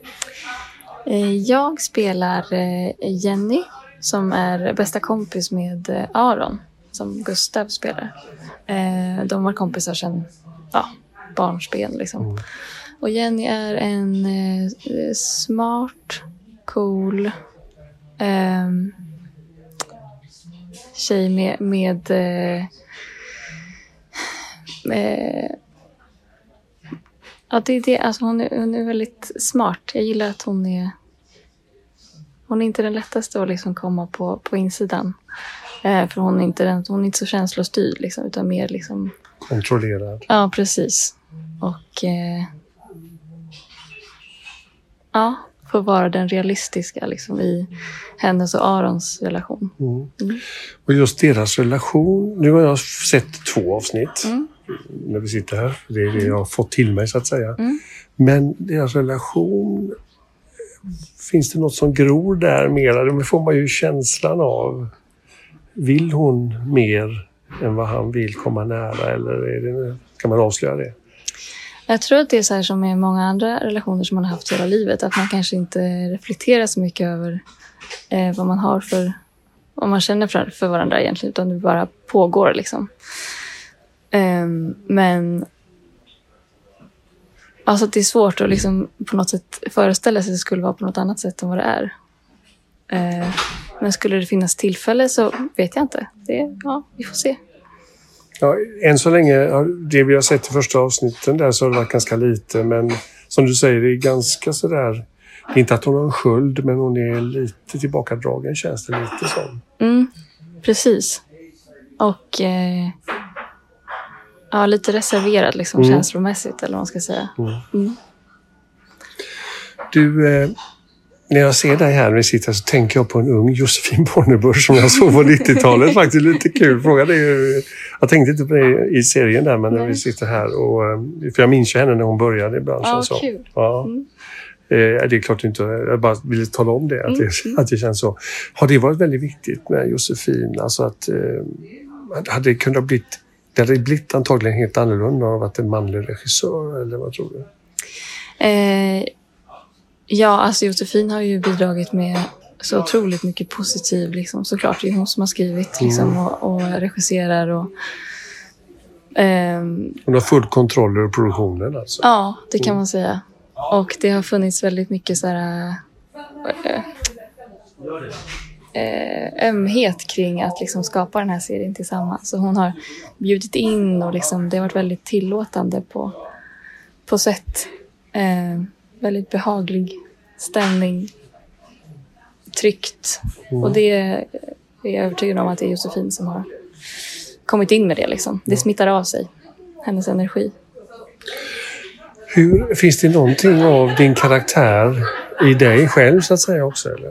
Jag spelar Jenny som är bästa kompis med Aron som Gustav spelar. De var kompisar sedan barnsben liksom. Och Jenny är en smart, cool tjej med det är det. Alltså hon är väldigt smart. Jag gillar att hon är inte den lättaste att liksom komma på insidan. För hon är inte så känslostyrd liksom, utan mer liksom kontrollerad. Ja, precis. Och Ja, för att vara den realistiska liksom, i hennes och Arons relation. Och just deras relation, nu har jag sett 2 avsnitt när vi sitter här. Det är det jag har fått till mig så att säga. Men deras relation, finns det något som gror där mera? Det får man ju känslan av. Vill hon mer än vad han vill komma nära, eller kan man avslöja det? Jag tror att det är så här som i många andra relationer som man har haft hela livet. Att man kanske inte reflekterar så mycket över vad man har vad man känner för varandra egentligen. Utan det bara pågår liksom. Men alltså det är svårt att liksom på något sätt föreställa sig att det skulle vara på något annat sätt än vad det är. Men skulle det finnas tillfälle så vet jag inte. Vi får se. Ja, än så länge, det vi har sett i första avsnitten där så har det varit ganska lite. Men som du säger, det är ganska sådär. Det är inte att hon har en sköld, men hon är lite tillbakadragen, känns det lite som. Precis. Och lite reserverad liksom, känslomässigt, eller vad man ska säga. Du, när jag ser dig här när vi sitter så tänker jag på en ung Josefin Bornebusch som jag såg på 90-talet. Faktiskt lite kul fråga. Jag tänkte inte på det i serien där, men när vi sitter här. För jag minns ju henne när hon började i branschen. Ja, kul. Ja. Det är klart inte, jag bara ville tala om det, att det känns så. Har det varit väldigt viktigt med Josefin? Alltså att hade det kunnat blivit, det hade blivit antagligen helt annorlunda av att en manlig regissör, eller vad tror du? Ja, alltså Josefin har ju bidragit med så otroligt mycket positiv, liksom. Såklart, det är hon som har skrivit liksom, och regisserar. Hon har full kontroll över produktionen alltså. Ja, det kan man säga. Och det har funnits väldigt mycket så här, ömhet kring att liksom skapa den här serien tillsammans. Så hon har bjudit in och liksom, det har varit väldigt tillåtande på sätt. Väldigt behaglig stämning. Tryggt. Och det är jag övertygad om att det är Josefin som har kommit in med det. Liksom. Det smittar av sig. Hennes energi. Finns det någonting av din karaktär i dig själv så att säga också? Eller?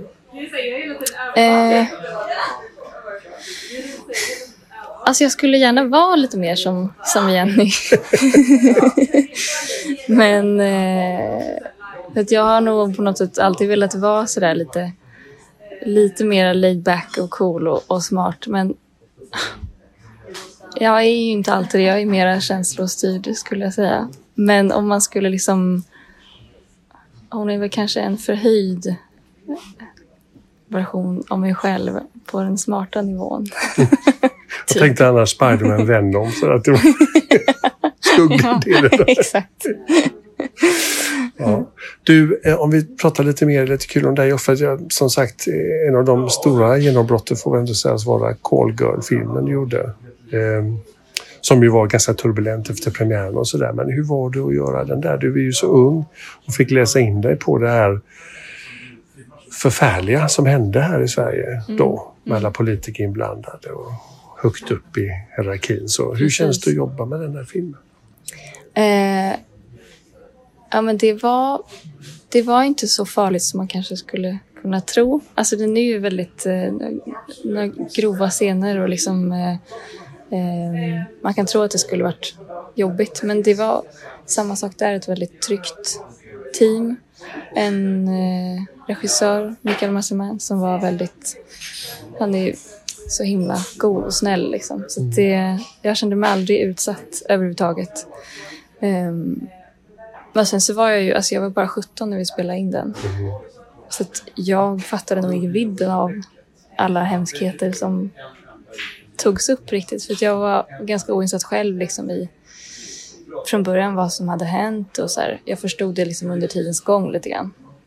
Alltså jag skulle gärna vara lite mer som Jenny. Men jag har nog på något sätt alltid velat vara sådär lite mer laid back och cool och smart. Men jag är ju inte alltid det. Jag är mer känslostyrd, skulle jag säga. Men om man skulle liksom... Hon är väl kanske en förhöjd version av mig själv på den smarta nivån. Jag tänkte annars Spider-Man Venom, så att det var skuggdelen. Exakt. Ja. Du, om vi pratar lite mer, lite kul om dig. För jag, som sagt, en av de stora genombrotten får väl ändå sägas vara Call Girl-filmen du gjorde. Som ju var ganska turbulent efter premiären och sådär. Men hur var det att göra den där? Du är ju så ung och fick läsa in dig på det här förfärliga som hände här i Sverige då. Med alla politiker inblandade och högt upp i hierarkin. Så hur känns det att jobba med den här filmen? Ja, men det var inte så farligt som man kanske skulle kunna tro. Alltså den är ju väldigt grova scener och liksom man kan tro att det skulle varit jobbigt, men det var samma sak där, ett väldigt tryggt team. En regissör, Mikael Masserman, som var han är så himla god och snäll liksom. Så jag kände mig aldrig utsatt överhuvudtaget. Men sen så var jag var bara 17 när vi spelade in den. Så att jag fattade nog inte vidden av alla hemskheter som togs upp riktigt. För att jag var ganska oinsatt själv liksom från början vad som hade hänt. Och så här, jag förstod det liksom under tidens gång lite grann.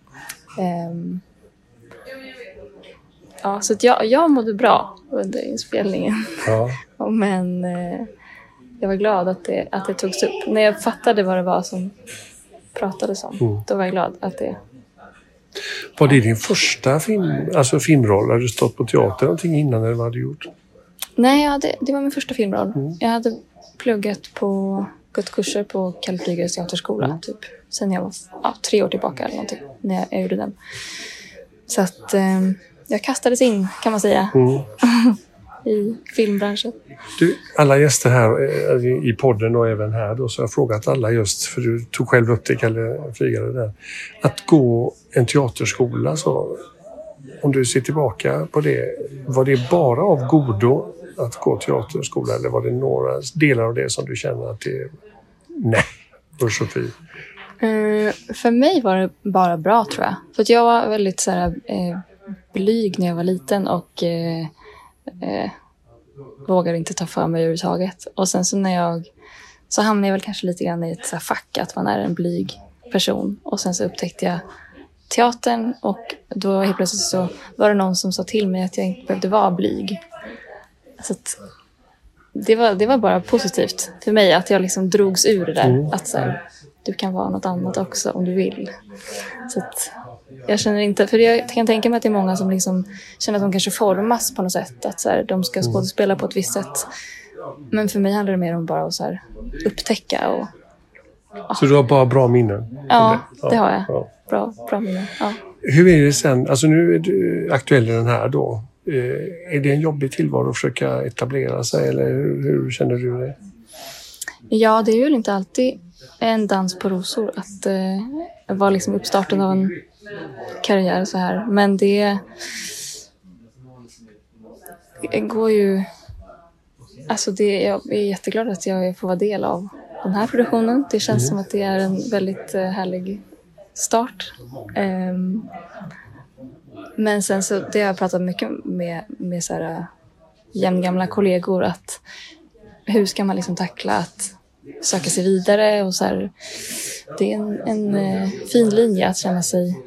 Så att jag mådde bra under inspelningen. Ja. Men jag var glad att det togs upp. När jag fattade vad det var som pratades om, då var jag glad att det... Var det din första filmroll? Har du stått på teater någonting innan eller vad hade du gjort? Nej, det var min första filmroll. Jag hade pluggat gått kurser på Kalle Flygares teaterskola typ sen jag var 3 år tillbaka eller någonting, när jag gjorde den. Så att jag kastades in, kan man säga, i filmbranschen. Du, alla gäster här i podden och även här då, så har jag frågat alla just, för du tog själv upp det, Kalle Flygare där, att gå en teaterskola, så om du ser tillbaka på det, var det bara av godo att gå teaterskola, eller var det några delar av det som du känner att det nej, Sofie? För mig var det bara bra, tror jag. För att jag var väldigt så här, blyg när jag var liten och vågade inte ta för mig överhuvudtaget. Och sen så hamnade jag väl kanske lite grann i ett så här fack, att man är en blyg person. Och sen så upptäckte jag teatern, och då helt plötsligt så var det någon som sa till mig att jag inte behövde vara blyg. Så att det var bara positivt för mig, att jag liksom drogs ur det där. Att så här, du kan vara något annat också om du vill. Så att jag känner inte, för jag kan tänka mig att det är många som liksom känner att de kanske formas på något sätt, att så här, de ska skådespela på ett visst sätt. Men för mig handlar det mer om bara att så här, upptäcka och... Så du har bara bra minnen? Ja, det har jag. Ja. Bra minnen, ja. Hur är det sen, alltså nu är du aktuell i den här då. Är det en jobbig tillvaro att försöka etablera sig, eller hur känner du det? Ja, det är ju inte alltid en dans på rosor att vara liksom uppstarten av en karriär så här. Men det går ju... Alltså jag är jätteglad att jag får vara del av den här produktionen. Det känns som att det är en väldigt härlig start. Men sen så, det har jag pratat mycket med så här jämngamla kollegor, att hur ska man liksom tackla att söka sig vidare, och så här, det är en fin linje att känna sig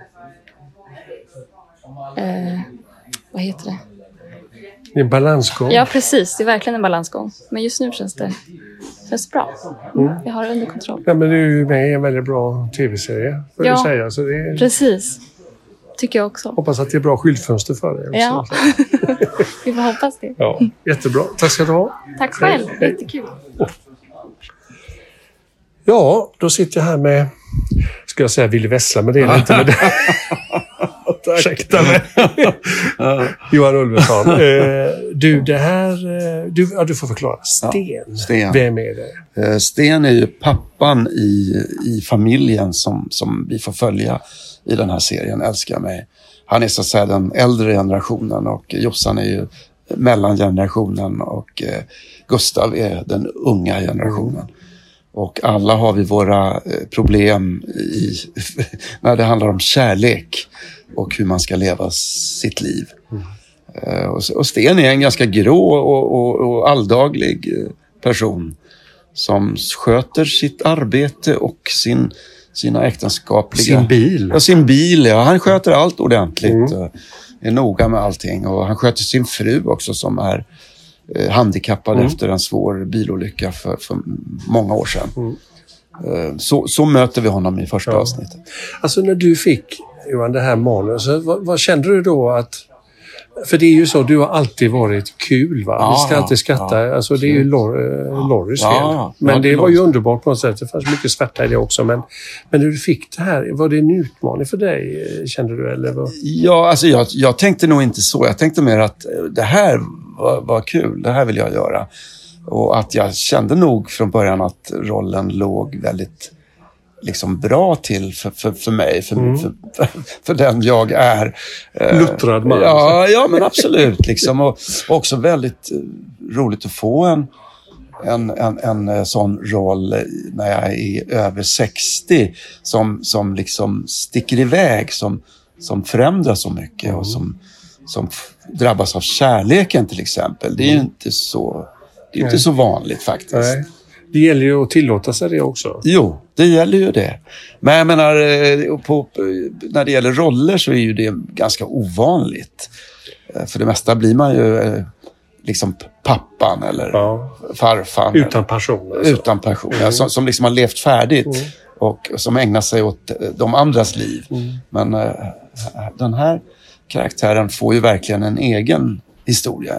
vad heter det? Det är en balansgång. Ja, precis. Det är verkligen en balansgång. Men just nu känns det bra. Jag har det under kontroll. Ja, men du är ju med i en väldigt bra tv-serie, får du säga. Så det är... Precis. Tycker jag också. Hoppas att det är bra skyltfönster för dig också. Ja, vi får hoppas det. Ja, jättebra. Tack ska du ha. Tack själv. Jättekul. Ja, då sitter jag här med, ska jag säga Ville Vessla, men det är inte med det. Ursäkta mig. Johan Ulveson. Du, det här... Du får förklara. Sten. Vem är det? Sten är ju pappan i familjen som vi får följa i den här serien, Älskar mig. Han är så att säga den äldre generationen, och Jossan är ju mellangenerationen, och Gustav är den unga generationen. Och alla har vi våra problem när det handlar om kärlek och hur man ska leva sitt liv. Och Sten är en ganska grå och alldaglig person som sköter sitt arbete och sina äktenskapliga... Sin bil. Ja, sin bil. Ja. Han sköter allt ordentligt. Är noga med allting. Och han sköter sin fru också, som är handikappad efter en svår bilolycka för många år sedan. Så möter vi honom i första avsnittet. Alltså när du fick, Johan, det här manuset, vad kände du då att... För det är ju så, du har alltid varit kul, va? Ja, vi ska alltid skratta. Ja, alltså det är ju Lorrys fel. Men det var ju underbart på något sätt. Det fanns mycket svärta i det också. Men när du fick det här, var det en utmaning för dig, kände du? Eller vad? Ja, alltså jag tänkte nog inte så. Jag tänkte mer att det här var kul. Det här vill jag göra. Och att jag kände nog från början att rollen låg väldigt liksom bra till för mig, för den jag är. Luttrad man. Ja, men absolut. Liksom. Och också väldigt roligt att få en sån roll när jag är över 60 som liksom sticker iväg, som förändras så mycket och som drabbas av kärleken till exempel. Det är ju inte så vanligt faktiskt. Nej. Det gäller ju att tillåta sig det också. Jo, det gäller ju det. Men jag menar, när det gäller roller så är ju det ganska ovanligt. För det mesta blir man ju liksom pappan eller farfan. Utan passion. Alltså. Utan passion, som liksom har levt färdigt och som ägnar sig åt de andras liv. Men den här karaktären får ju verkligen en egen historia.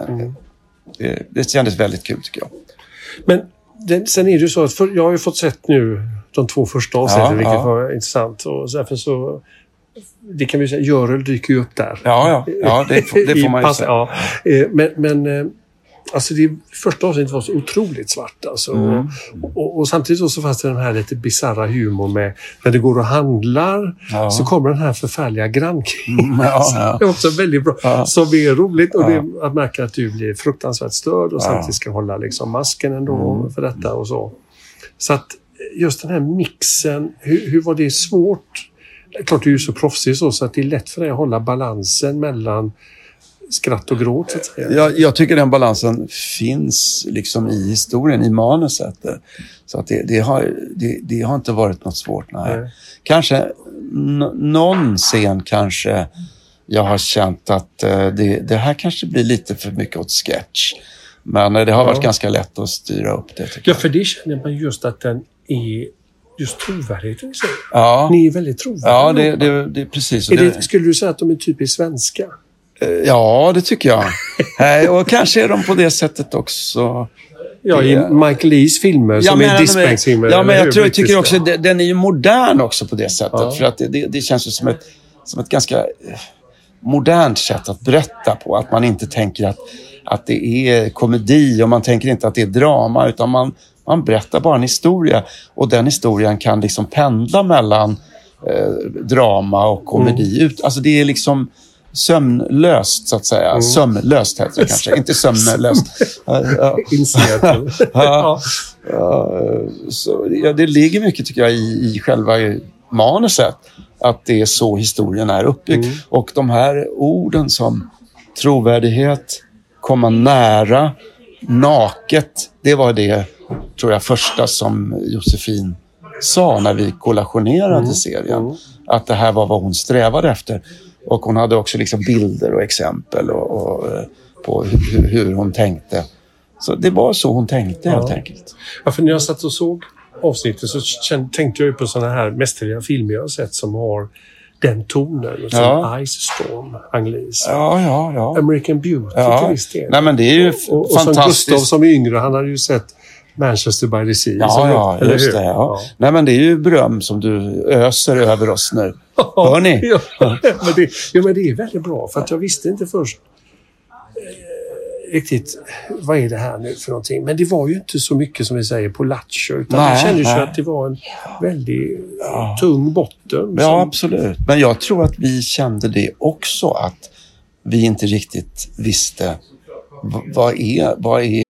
Det kändes väldigt kul, tycker jag. Men sen är det ju så att jag har ju fått sett nu de 2 första avsnitten, vilket var intressant. Och därför så, det kan vi säga, Görel dyker ju upp där. Ja, det får man ju säga. Men alltså det första avsnittet var så otroligt svart. Alltså. Och samtidigt så fanns det den här lite bizarra humor med när det går och handlar så kommer den här förfärliga grannkingen. Det är också väldigt bra. Som är roligt och det är att märka att du blir fruktansvärt störd och samtidigt ska hålla liksom masken ändå för detta och så. Så att just den här mixen, hur var det svårt? Klart du är ju så proffsig så att det är lätt för dig att hålla balansen mellan skratt och gråt, så att säga. Jag tycker den balansen finns liksom i historien, i manuset. Så att det har inte varit något svårt. Nej. Kanske någon scen kanske jag har känt att det här kanske blir lite för mycket åt sketch. Men det har varit ganska lätt att styra upp det, tycker jag. Ja, för det känner man just att den är just trovärdigheten. Ja. Ni är väldigt trovärdiga. Ja, det är precis. Skulle du säga att de är typiskt svenska? Ja, det tycker jag. Och kanske är de på det sättet också. Ja, i Michael Lees filmer som är diskbänksfilmer. Ja, men jag tycker också den är ju modern också på det sättet. Ja. För att det känns ju som ett ganska modernt sätt att berätta på. Att man inte tänker att det är komedi och man tänker inte att det är drama, utan man berättar bara en historia. Och den historien kan liksom pendla mellan drama och komedi. Alltså det är liksom sömnlöst, så att säga. Sömnlöst heter det kanske, inte sömnlöst. Det ligger mycket, tycker jag, i själva manuset. Att det är så historien är uppbyggd. Och de här orden som trovärdighet, komma nära, naket, det var det, tror jag, första som Josefin sa när vi kollationerade serien. Att det här var vad hon strävade efter. Och hon hade också liksom bilder och exempel och på hur hon tänkte. Så det var så hon tänkte, helt enkelt. Ja, för när jag satt och såg avsnittet så tänkte jag ju på sådana här mästerliga filmer jag har sett som har den tonen. Som Ice Storm, Anglis. Ja. American Beauty till viss del. Nej, men det är ju och fantastiskt. Som Gustav som är yngre, han hade ju sett Manchester by the Sea. Ja, just det. Ja. Nej, men det är ju beröm som du öser över oss nu. Hör ni? Men det är väldigt bra. För att jag visste inte först riktigt vad är det här nu för någonting. Men det var ju inte så mycket som vi säger på Lattjo. Utan det kändes ju att det var en väldigt tung botten. Ja, absolut. Men jag tror att vi kände det också. Att vi inte riktigt visste vad är.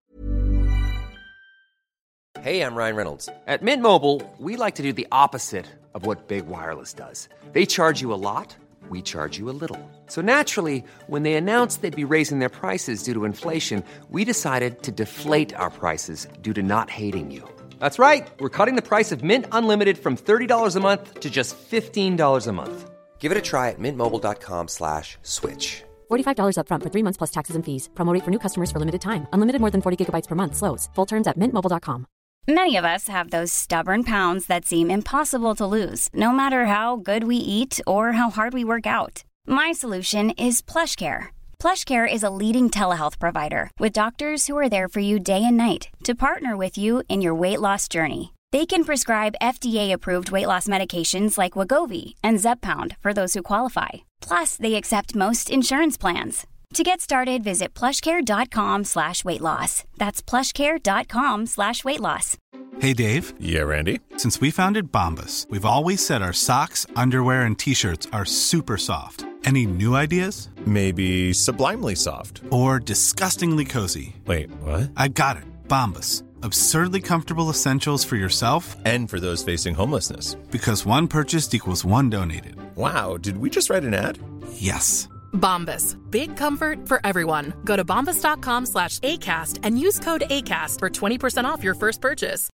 Hey, I'm Ryan Reynolds. At Mint Mobile, we like to do the opposite of what Big Wireless does. They charge you a lot, we charge you a little. So naturally, when they announced they'd be raising their prices due to inflation, we decided to deflate our prices due to not hating you. That's right. We're cutting the price of Mint Unlimited from $30 a month to just $15 a month. Give it a try at mintmobile.com/switch. $45 up front for 3 months plus taxes and fees. Promo rate for new customers for limited time. Unlimited more than 40 gigabytes per month. Slows full terms at mintmobile.com. Many of us have those stubborn pounds that seem impossible to lose, no matter how good we eat or how hard we work out. My solution is PlushCare. PlushCare is a leading telehealth provider with doctors who are there for you day and night to partner with you in your weight loss journey. They can prescribe FDA-approved weight loss medications like Wegovy and Zepbound for those who qualify. Plus, they accept most insurance plans. To get started, visit plushcare.com/weightloss. That's plushcare.com/weightloss. Hey, Dave. Yeah, Randy. Since we founded Bombas, we've always said our socks, underwear, and T-shirts are super soft. Any new ideas? Maybe sublimely soft. Or disgustingly cozy. Wait, what? I got it. Bombas. Absurdly comfortable essentials for yourself and for those facing homelessness. Because one purchased equals one donated. Wow, did we just write an ad? Yes. Bombas. Big comfort for everyone. Go to bombas.com/ACAST and use code ACAST for 20% off your first purchase.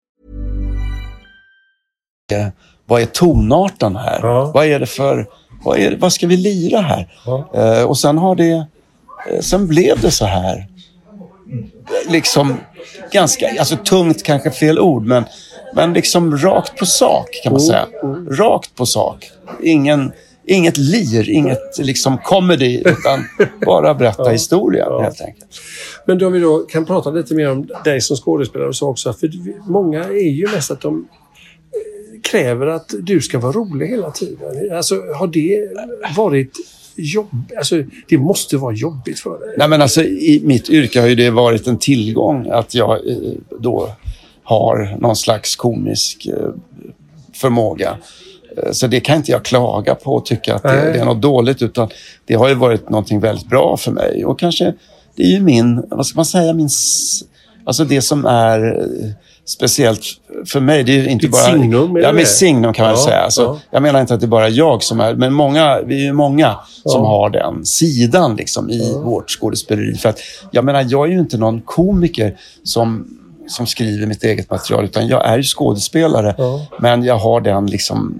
Vad är tonarten här? Ja. Vad är det för... Vad ska vi lira här? Ja. Och sen blev det så här. Liksom ganska... Alltså tungt kanske fel ord, men liksom rakt på sak kan man säga. Rakt på sak. Inget lir, inget liksom comedy, utan bara berätta historia helt enkelt. Men då vi kan prata lite mer om dig som skådespelare och så också. För många är ju mest att de kräver att du ska vara rolig hela tiden. Alltså, har det varit jobbigt? Alltså, det måste vara jobbigt för dig. Nej, men alltså, i mitt yrke har ju det varit en tillgång att jag då har någon slags komisk förmåga. Så det kan inte jag klaga på och tycka att det är något dåligt, utan det har ju varit någonting väldigt bra för mig. Och kanske det är ju min, vad ska man säga, alltså det som är speciellt för mig, det är ju inte ditt bara signum, mitt signum kan man säga. Alltså, jag menar inte att det är bara jag som är, men vi är ju många som har den sidan liksom i vårt skådespeleri. För att jag menar, jag är ju inte någon komiker som skriver mitt eget material, utan jag är ju skådespelare, men jag har den liksom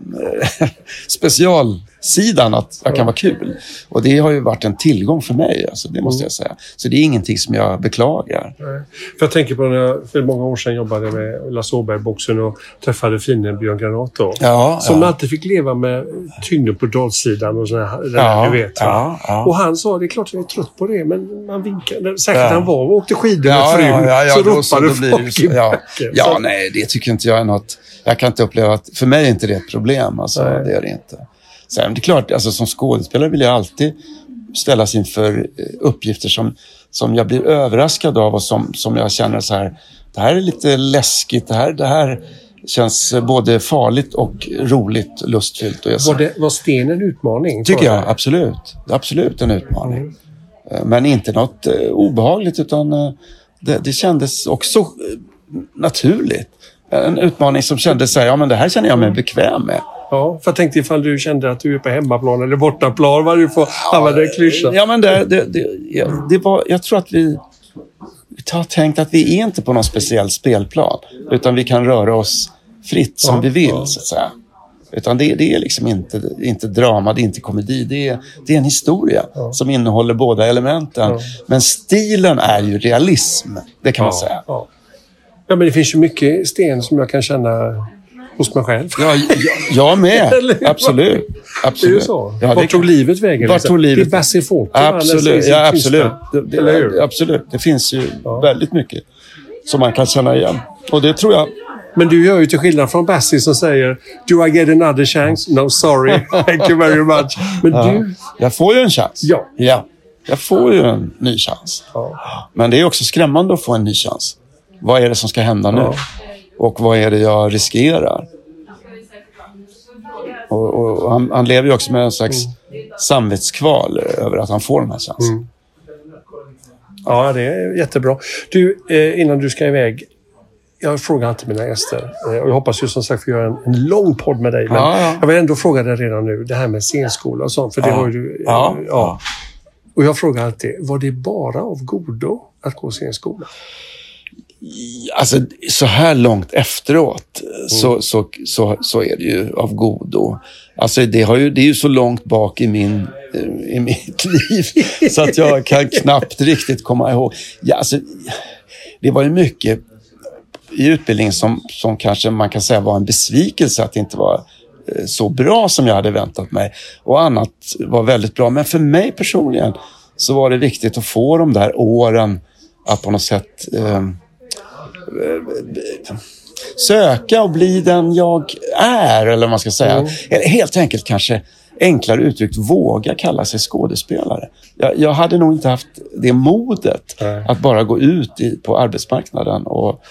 specialsidan att jag kan vara kul. Och det har ju varit en tillgång för mig, alltså, det måste jag säga. Så det är ingenting som jag beklagar. För jag tänker på när jag för många år sedan jobbade med Lasse Åberg-boxen och träffade finnen Björn Granat då. Som alltid fick leva med tyngden på dalsidan och sådana här, du vet. Och han sa, det är klart jag är trött på det, men man vinkar. Säkert han var och åkte skidor med frun, så ropade folk i backen. Nej, det tycker inte jag är något. Jag kan inte uppleva att, för mig är inte det ett problem, alltså, det är det inte. Sen det är klart, alltså, som skådespelare vill jag alltid ställas inför uppgifter som jag blir överraskad av och som jag känner så här, det här är lite läskigt, det här känns både farligt och roligt, lustfyllt. Och var Sten en utmaning? Tycker jag, absolut. Absolut en utmaning. Men inte något obehagligt, utan det kändes också naturligt. En utmaning som kändes så här, men det här känner jag mig bekväm med. Ja, för jag tänkte ifall du kände att du är på hemmaplan eller bortaplan, vad du får använda klyschan. Ja, men det var, jag tror att vi har tänkt att vi är inte på någon speciell spelplan, utan vi kan röra oss fritt som vi vill, så att säga. Utan det är liksom inte drama, det är inte komedi, det är en historia som innehåller båda elementen. Men stilen är ju realism, det kan man säga. Ja, men det finns ju mycket Sten som jag kan känna hos mig själv. Jag med. Absolut. Det är ju så. Vart tog livet vägen? Vart tog livet? Det är Basse Folk. Absolut. Absolut. Det finns ju väldigt mycket som man kan känna igen. Och det tror jag. Men du gör ju till skillnad från Basse som säger, do I get another chance? No, sorry. Thank you very much. Men du... Jag får ju en chans. Ja. Jag får ju en ny chans. Men det är också skrämmande att få en ny chans. Vad är det som ska hända nu? Och vad är det jag riskerar? Och han lever ju också med en slags samvetskval över att han får den här chansen. Ja, det är jättebra. Du, innan du ska iväg, jag frågar alltid mina gäster. Och jag hoppas ju som sagt få göra en lång podd med dig. Men jag vill ändå fråga dig redan nu, det här med scenskola och sånt. För det har ju du... Och jag frågar alltid, var det bara av godo att gå scenskola? Alltså, så här långt efteråt så är det ju av godo. Alltså, det är ju så långt bak i mitt liv så att jag kan knappt riktigt komma ihåg. Ja, alltså, det var ju mycket i utbildningen som kanske man kan säga var en besvikelse, att det inte var så bra som jag hade väntat mig. Och annat var väldigt bra. Men för mig personligen så var det viktigt att få de där åren att på något sätt söka och bli den jag är, eller vad man ska säga. Eller helt enkelt kanske enklare uttryckt våga kalla sig skådespelare. Jag hade nog inte haft det modet att bara gå ut på arbetsmarknaden och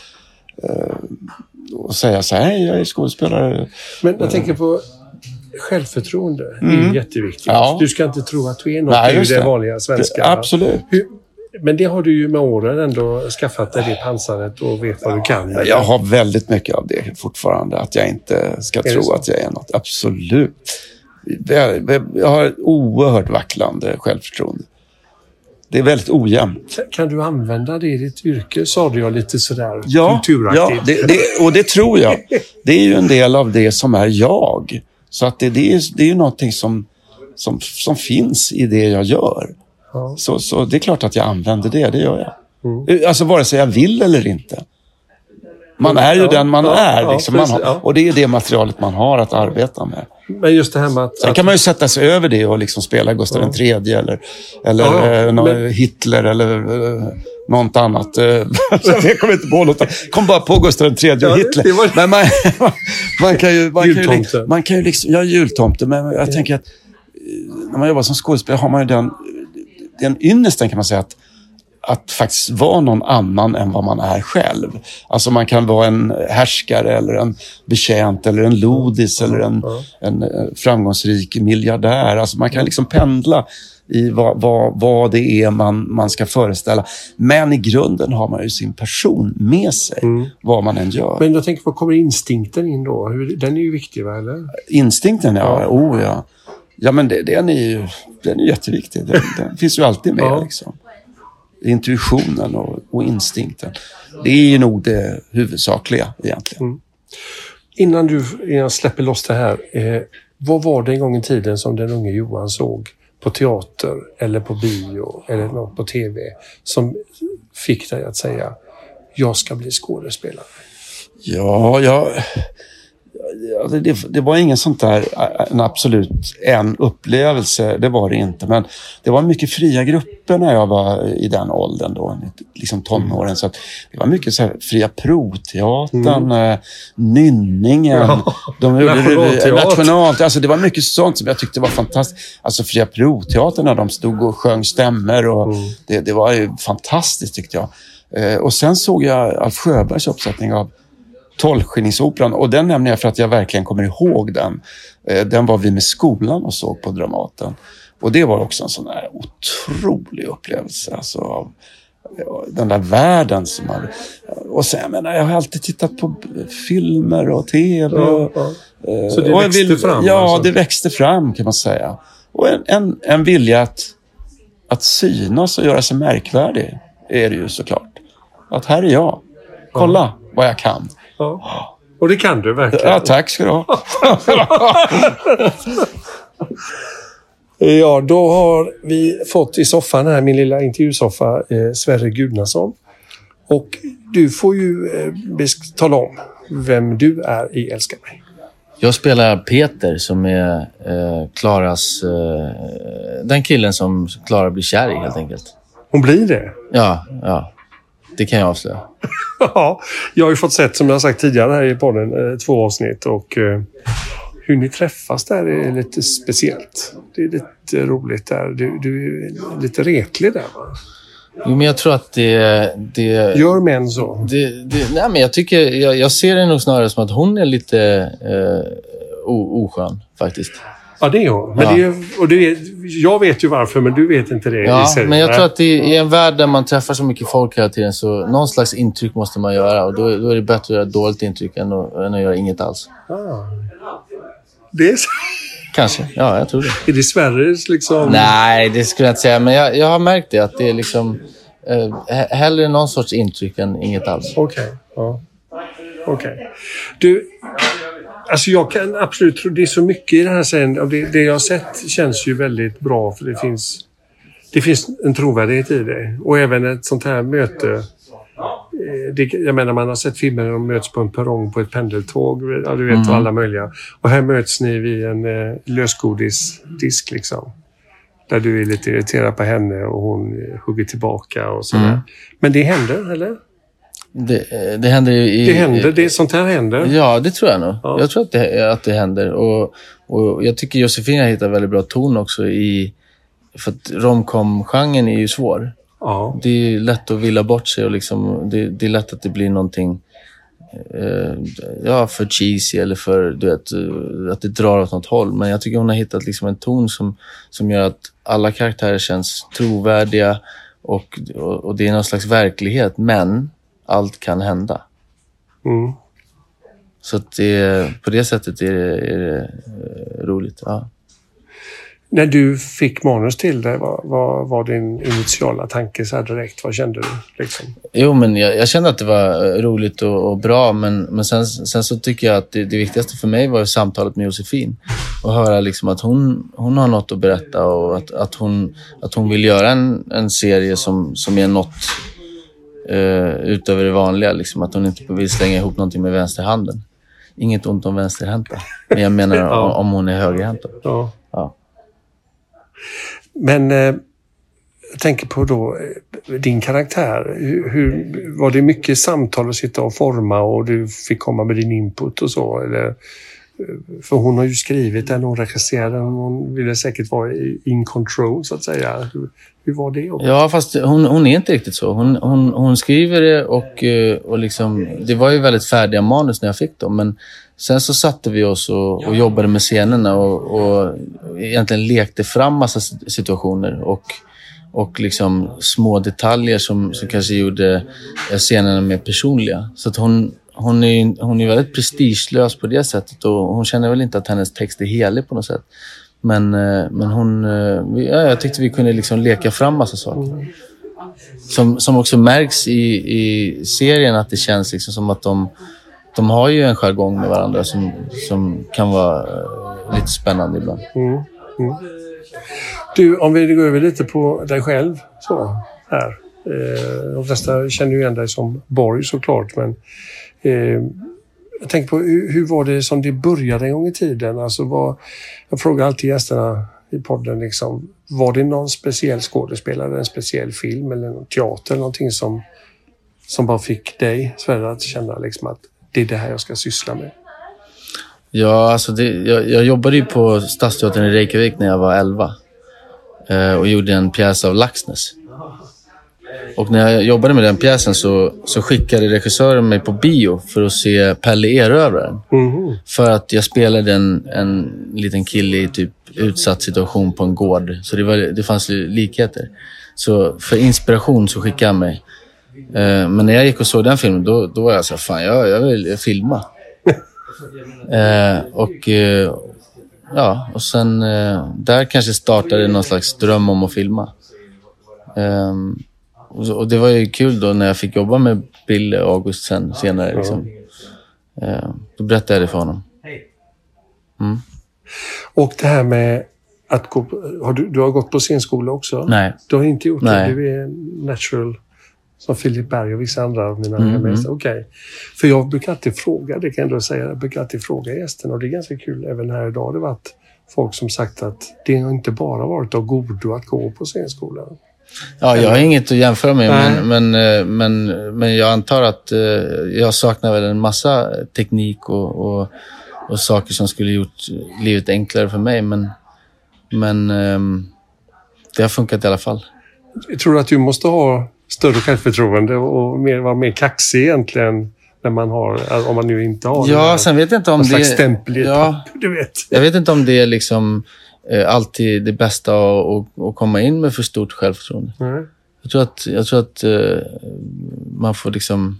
säga så här, jag är skådespelare. Men jag tänker på självförtroende. Det är jätteviktigt. Ja. Du ska inte tro att du är något i det vanliga svenska. Absolut. Men det har du ju med åren ändå skaffat dig det pansaret och vet vad du kan. Eller? Jag har väldigt mycket av det fortfarande. Att jag inte ska tro att jag är något. Absolut. Jag har oerhört vacklande självförtroende. Det är väldigt ojämnt. Kan du använda det i ditt yrke? Sa du jag lite sådär kulturaktigt. Ja, och det tror jag. Det är ju en del av det som är jag. Så att det är ju någonting som finns i det jag gör. Ja. Så det är klart att jag använder det gör jag. Alltså vare sig jag vill eller inte. Man är ju den man är. Liksom. Och det är det materialet man har att arbeta med. Men just det här med att... Sen kan man ju sätta sig över det och liksom spela Gustav III eller Hitler eller något annat. Jag kommer inte på något. Kom bara på Gustav III och Hitler. Men man kan ju liksom... Ja, jultomte. Men jag tänker att när man jobbar som skådespelare har man ju den ynnesten, kan man säga, att faktiskt vara någon annan än vad man är själv. Alltså man kan vara en härskare eller en betjänt eller en lodis eller en framgångsrik miljardär. Alltså man kan liksom pendla i vad det är man ska föreställa. Men i grunden har man ju sin person med sig, vad man än gör. Men jag tänker på, kommer instinkten in då? Den är ju viktig, va, eller? Instinkten, ja. Ja, men den är ju jätteviktig. Den finns ju alltid med liksom. Intuitionen och instinkten. Det är ju nog det huvudsakliga egentligen. Innan jag släpper loss det här, vad var det en gång i tiden som den unge Johan såg på teater eller på bio eller något på tv som fick dig att säga, jag ska bli skådespelare? Det var ingen sånt där en upplevelse, det var det inte, men det var mycket fria grupper när jag var i den åldern då, liksom tonåren, så att det var mycket så här fria proteatern, nynningen, nationalteatern, alltså det var mycket sånt som jag tyckte var fantastiskt. Alltså fria proteatern när de stod och sjöng stämmer och det var ju fantastiskt, tyckte jag. Och sen såg jag Alf Sjöbergs uppsättning av Tolvskillingsoperan, och den nämner jag för att jag verkligen kommer ihåg den. Den var vi med skolan och såg på Dramaten. Och det var också en sån där otrolig upplevelse, alltså av den där världen som man... Och sen, jag har alltid tittat på filmer och tv. Så det växte fram? Ja, alltså. Det växte fram, kan man säga. Och en vilja att synas och göra sig märkvärdig är det ju såklart. Att här är jag. Kolla vad jag kan. Ja. Och det kan du verkligen. Ja, tack ska du ha. Ja, då har vi fått i soffan här, min lilla intervjusoffa, Sverre Gudnason. Och du får ju tala om vem du är i Älska mig. Jag spelar Peter som är Klaras... den killen som Klara blir kär i, helt enkelt. Hon blir det? Ja. Det kan jag avslöja. Ja, jag har ju fått sett, som jag har sagt tidigare här i podden, 2 avsnitt. Och hur ni träffas där är lite speciellt. Det är lite roligt där. Du är lite retlig där, va? Jo, men jag tror att det... Gör män så? Nej, men jag ser det nog snarare som att hon är lite oskön, faktiskt. Ja, det är hon. Men jag vet ju varför, men du vet inte det. Ja, men jag tror att i en värld där man träffar så mycket folk hela tiden, så någon slags intryck måste man göra. Och då är det bättre att göra ett dåligt intryck än att göra inget alls. Det är så. Kanske, ja, jag tror det. Är det Sverres liksom? Nej, det skulle jag inte säga. Men jag har märkt det, att det är liksom hellre någon sorts intryck än inget alls. Okej. Du, alltså jag kan absolut tro, det är så mycket i den här serien. Och det jag har sett känns ju väldigt bra, för det finns en trovärdighet i det. Och även ett sånt här möte. Jag menar, man har sett filmer där de möts på en perrong på ett pendeltåg. Ja, du vet, alla möjliga. Och här möts ni vid en lösgodisdisk liksom. Där du är lite irriterad på henne och hon hugger tillbaka och sådär. Men det händer, eller? Det händer ju sånt här händer? Ja, det tror jag nog. Ja. Jag tror att det händer. Och jag tycker Josefina hittar väldigt bra ton också för att romcom-genren är ju svår. Ja. Det är lätt att villa bort sig och liksom, det är lätt att det blir någonting för cheesy eller för, du vet, att det drar åt något håll. Men jag tycker hon har hittat liksom en ton som gör att alla karaktärer känns trovärdiga och det är någon slags verklighet, men allt kan hända. Så att på det sättet är det roligt. Ja. När du fick manus till det, vad var din initiala tanke så här direkt? Vad kände du? Liksom? Jo, men jag kände att det var roligt och bra, men sen så tycker jag att det viktigaste för mig var samtalet med Josefin. Och höra liksom att hon har något att berätta och att hon vill göra en serie som är något utöver det vanliga. Liksom, att hon inte vill slänga ihop någonting med vänsterhanden. inget ont om vänsterhänta. Men jag menar om hon är högerhänt. Ja. Men jag tänker på då din karaktär. Hur var det mycket samtal att sitta och forma och du fick komma med din input och så? Eller, för hon har ju skrivit den, hon regisserade den, hon ville säkert vara in control så att säga. Hur var det också? Ja, fast hon är inte riktigt så. Hon skriver det och liksom, det var ju väldigt färdiga manus när jag fick dem. Men sen så satte vi oss och jobbade med scenerna och egentligen lekte fram massa situationer och liksom små detaljer som kanske gjorde scenerna mer personliga. Så att hon är väldigt prestigelös på det sättet och hon känner väl inte att hennes text är helig på något sätt. Men jag tyckte vi kunde liksom leka fram massa saker. Som också märks i serien att det känns liksom som att de har ju en jargong med varandra som kan vara lite spännande ibland. Du, om vi går över lite på dig själv så här. De flesta känner ju igen dig som Borg såklart, men jag tänker på hur var det som det började en gång i tiden? Alltså jag frågar alltid gästerna i podden liksom, var det någon speciell skådespelare, en speciell film eller någon teater, någonting som bara fick dig, Sverre, att känna liksom att det är det här jag ska syssla med? Ja, alltså jag jobbade ju på Stadsteatern i Reykjavik när jag var 11 och gjorde en pjäs av Laxness. Och när jag jobbade med den pjäsen så skickade regissören mig på bio för att se Pelle Erövraren. För att jag spelade en liten kille i typ utsatt situation på en gård. Så det fanns likheter. Så för inspiration så skickade han mig. Men när jag gick och såg den filmen då var jag så här, fan jag vill filma. Och sen där kanske startade någon slags dröm om att filma. Och det var ju kul då när jag fick jobba med Bille och August senare. Liksom. Då berättade jag det för honom. Och det här med att gå du har gått på scenskola också? Nej. Du har inte gjort Nej. det? Du är natural som Philip Berg och vissa andra av mina mästare. Okej. För jag brukar alltid fråga, det kan jag ändå säga, jag brukar alltid fråga gästerna, och det är ganska kul även här idag. Det har varit folk som sagt att det har inte bara varit av godo att gå på scenskolan. Ja, jag har inget att jämföra med, men jag antar att jag saknar väl en massa teknik och saker som skulle gjort livet enklare för mig, men det har funkat i alla fall. Jag tror att du måste ha större självförtroende och vara mer kaxig egentligen när man har, om man nu inte har. Ja, sen vet jag inte om det slags stämpel i ett papper, du vet. Jag vet inte om det är liksom alltid det bästa att komma in med för stort självförtroende. Jag tror att man får liksom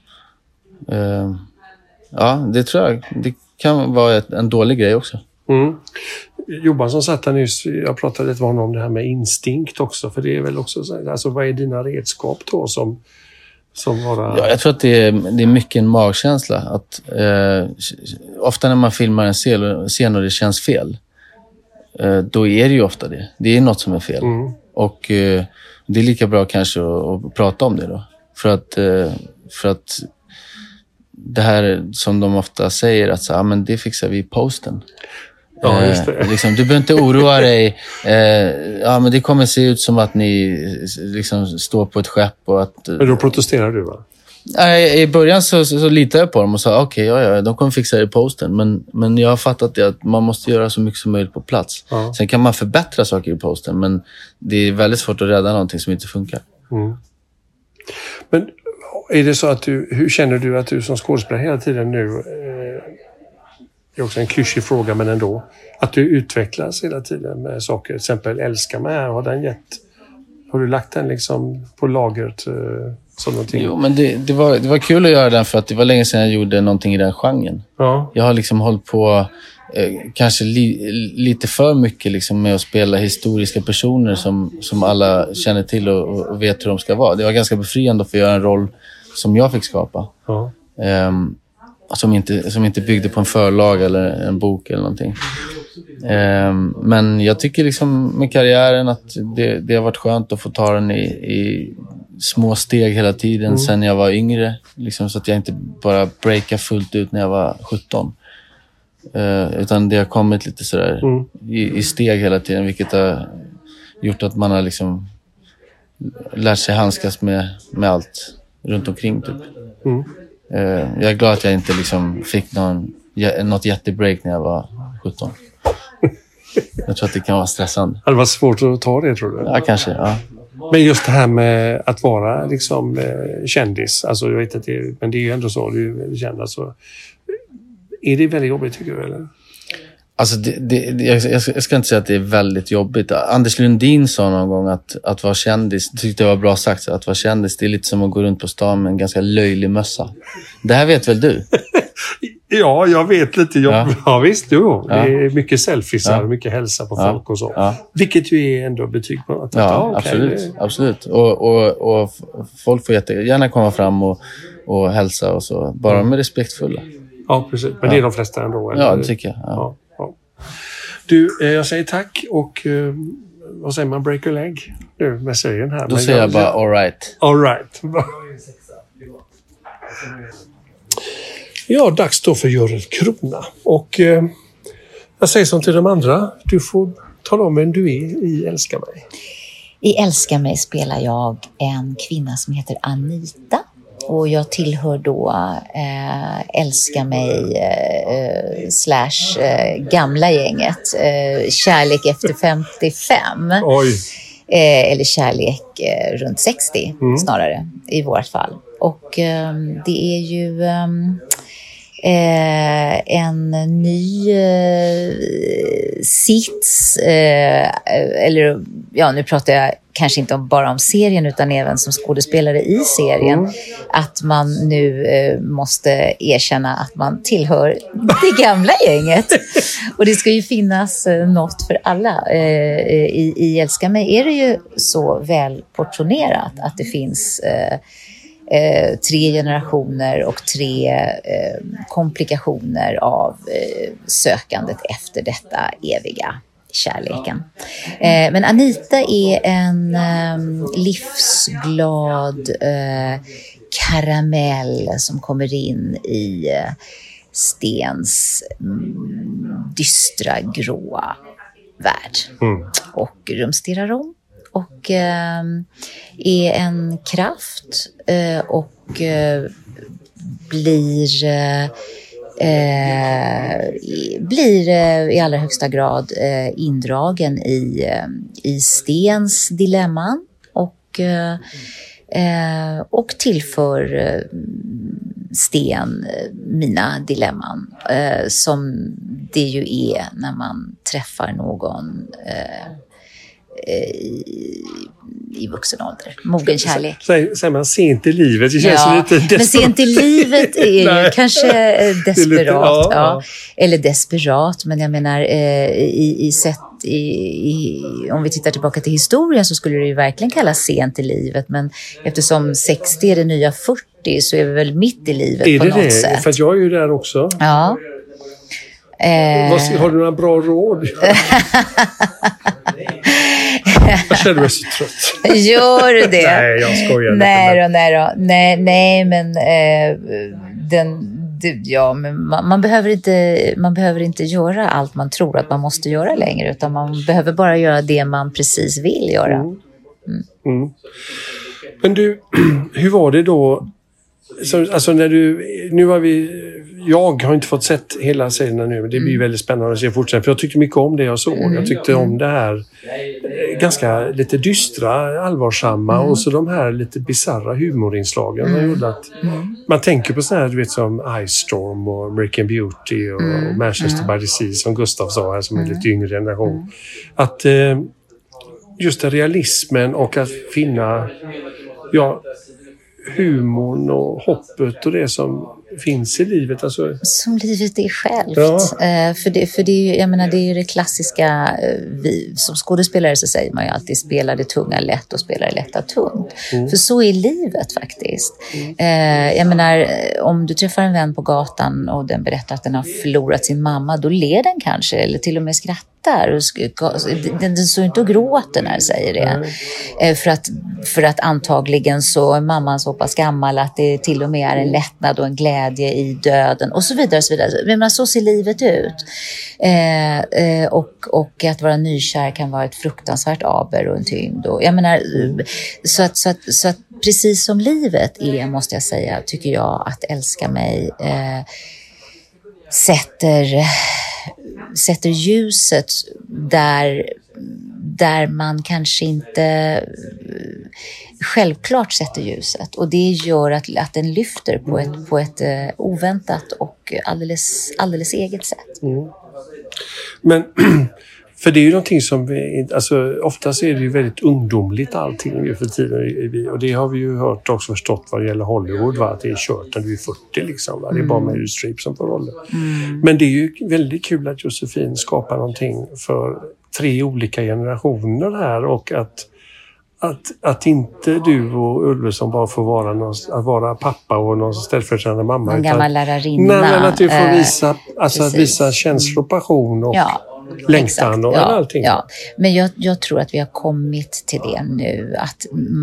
det tror jag. Det kan vara en dålig grej också. Johansson satt här nyss, jag pratade lite med honom om det här med instinkt också, för det är väl också så, alltså vad är dina redskap då som vara... Ja, jag tror att det är mycket en magkänsla. Att, ofta när man filmar en scen och det känns fel, då är det ju ofta det. Det är något som är fel. Och det är lika bra kanske att prata om det då. För att det här som de ofta säger att så, men det fixar vi i posten. Ja, just det. Liksom, du behöver inte oroa dig. Men det kommer se ut som att ni liksom står på ett skepp. Och att, men då protesterar du, va? I början så litade jag på dem och sa okej, de kommer fixa det i posten. Men jag har fattat det att man måste göra så mycket som möjligt på plats. Sen kan man förbättra saker i posten, men det är väldigt svårt att rädda någonting som inte funkar. Men är det så att hur känner du att du som skådespelare hela tiden nu, det är också en klyschig fråga men ändå, att du utvecklas hela tiden med saker, till exempel Älska mig här, har du lagt den liksom på lagret som någonting? Jo, men det var kul att göra den för att det var länge sedan jag gjorde någonting i den genren. Jag har liksom hållit på kanske lite för mycket liksom med att spela historiska personer som alla känner till och vet hur de ska vara. Det var ganska befriande att få göra en roll som jag fick skapa. Som inte byggde på en förlag eller en bok eller någonting. Men jag tycker liksom med karriären att det har varit skönt att få ta den i små steg hela tiden sen jag var yngre. Liksom, så att jag inte bara breakade fullt ut när jag var 17. Utan det har kommit lite sådär i steg hela tiden, vilket har gjort att man har liksom lärt sig handskas med allt runt omkring typ. Jag är glad att jag inte liksom fick något jättebreak när jag var 17. Jag tror att det kan vara stressande. Det var svårt att ta det, tror du? Ja, kanske, ja. Men just det här med att vara liksom kändis, alltså jag vet att men det är ju ändå så, du är känd, alltså. Är det väldigt jobbigt, tycker du, eller? Alltså jag ska inte säga att det är väldigt jobbigt. Anders Lundin sa någon gång att vara kändis, tyckte jag var bra sagt, att vara kändis, det är lite som att gå runt på stan med en ganska löjlig mössa. Det här vet väl du? Ja, jag vet lite. Ja visst, jo. Det är mycket selfiesar, mycket hälsa på folk och så. Ja. Vilket ju är ändå betyg på att... Absolut. Och folk får jättegärna komma fram och hälsa och så. Bara de är respektfulla. Ja, precis. Men det är de flesta ändå. Eller? Ja, det tycker jag. Ja. Du, jag säger tack och vad säger man? Break a leg? Nu med serien här. Då säger jag bara all right. All right. Ja, dags då för Görel Krona. Och jag säger som till de andra. Du får tala om vem du är i Älska mig. I Älska mig spelar jag en kvinna som heter Anita. Och jag tillhör då Älska mig / gamla gänget. Kärlek efter 55. Oj. Eller kärlek runt 60 snarare i vårt fall. Och det är ju en ny sits. Eller ja, nu pratar jag kanske inte bara om serien utan även som skådespelare i serien. Att man nu måste erkänna att man tillhör det gamla gänget. Och det ska ju finnas något för alla. I Älska mig är det ju så väl portionerat att det finns 3 generationer och 3 komplikationer av sökandet efter detta eviga kärleken. Men Anita är en livsglad karamell som kommer in i Stens dystra gråa värld och rumsterar om. Och är en kraft och blir i allra högsta grad indragen i Stens dilemman och tillför Sten mina dilemman som det ju är när man träffar någon i vuxen ålder. Mogen kärlek. Säger man sent i livet? Det känns lite desperat. Men sent i livet är ju kanske desperat. Eller desperat. Men jag menar, om vi tittar tillbaka till historien så skulle det ju verkligen kallas sent i livet. Men eftersom 60 är det nya 40 så är vi väl mitt i livet på något sätt. För att jag är ju där också. Ja. Har du några bra råd? Jag känner mig så trött. Gör du det? Nej, jag skojar. Nej, men man behöver inte göra allt man tror att man måste göra längre, utan man behöver bara göra det man precis vill göra. Men du, hur var det då? Alltså när jag har inte fått sett hela serien nu, men det blir väldigt spännande att se fortsättningen. För jag tyckte mycket om det jag såg. Jag tyckte om det här ganska lite dystra, allvarsamma och så de här lite bizarra humorinslagen. Man gjorde att man tänker på sådana här, du vet, som Ice Storm och American Beauty och Manchester by the Sea, som Gustav sa här, som är lite yngre generation. Att just det, realismen och att finna humorn och hoppet och det som finns i livet. Alltså. Som livet är självt. Ja. För det är ju, jag menar, det är ju det klassiska, som skådespelare så säger man ju alltid spela det tunga lätt och spela det lätta tungt. För så är livet faktiskt. Jag menar, om du träffar en vän på gatan och den berättar att den har förlorat sin mamma, då ler den kanske, eller till och med skrattar. skrattar. Den står inte och gråter när den säger det. För att antagligen så är mamman så pass gammal att det till och med är en lättnad och en glädje i döden och så vidare. Så vidare. Men så ser livet ut. Och att vara nykär kan vara ett fruktansvärt aber och en tyngd. Och, jag menar, så att precis som livet är, måste jag säga, tycker jag att älska mig sätter ljuset där man kanske inte självklart sätter ljuset. Och det gör att den lyfter på ett oväntat och alldeles eget sätt. Mm. Men för det är ju någonting som oftast är det ju väldigt ungdomligt allting nu för tiden. Och det har vi ju hört också förstått vad det gäller Hollywood, va? Att det är kört när du är 40 liksom. Va? Det är bara Meryl Streep som får rollen. Men det är ju väldigt kul att Josefin skapar någonting för 3 olika generationer här och att inte du och Ulveson bara får vara pappa och någon ställföreträdande mamma. En gammal lärarinna. Men att du får visa känslor, passion och längtan och allting. Ja. Men jag tror att vi har kommit till det nu. Att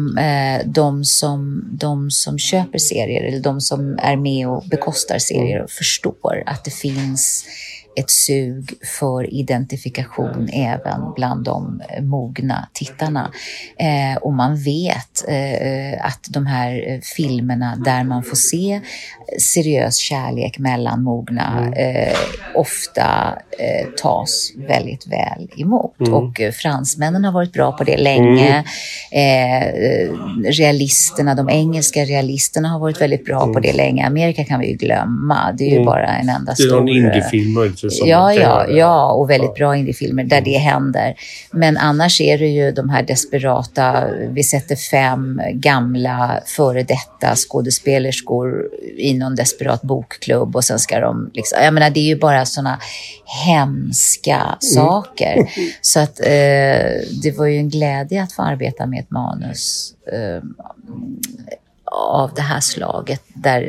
de som köper serier eller de som är med och bekostar serier förstår att det finns ett sug för identifikation även bland de mogna tittarna. Och man vet att de här filmerna där man får se seriös kärlek mellan mogna ofta tas väldigt väl emot. Och fransmännen har varit bra på det länge. De engelska realisterna har varit väldigt bra på det länge. Amerika kan vi ju glömma. Det är ju bara en enda stor... Det är någon indiefilm möjligtvis. Ja, och väldigt bra indiefilmer där det händer. Men annars är det ju de här desperata, vi sätter 5 gamla före detta skådespelerskor i någon desperat bokklubb och sen ska de liksom, jag menar det är ju bara såna hemska saker. Så att det var ju en glädje att få arbeta med ett manus av det här slaget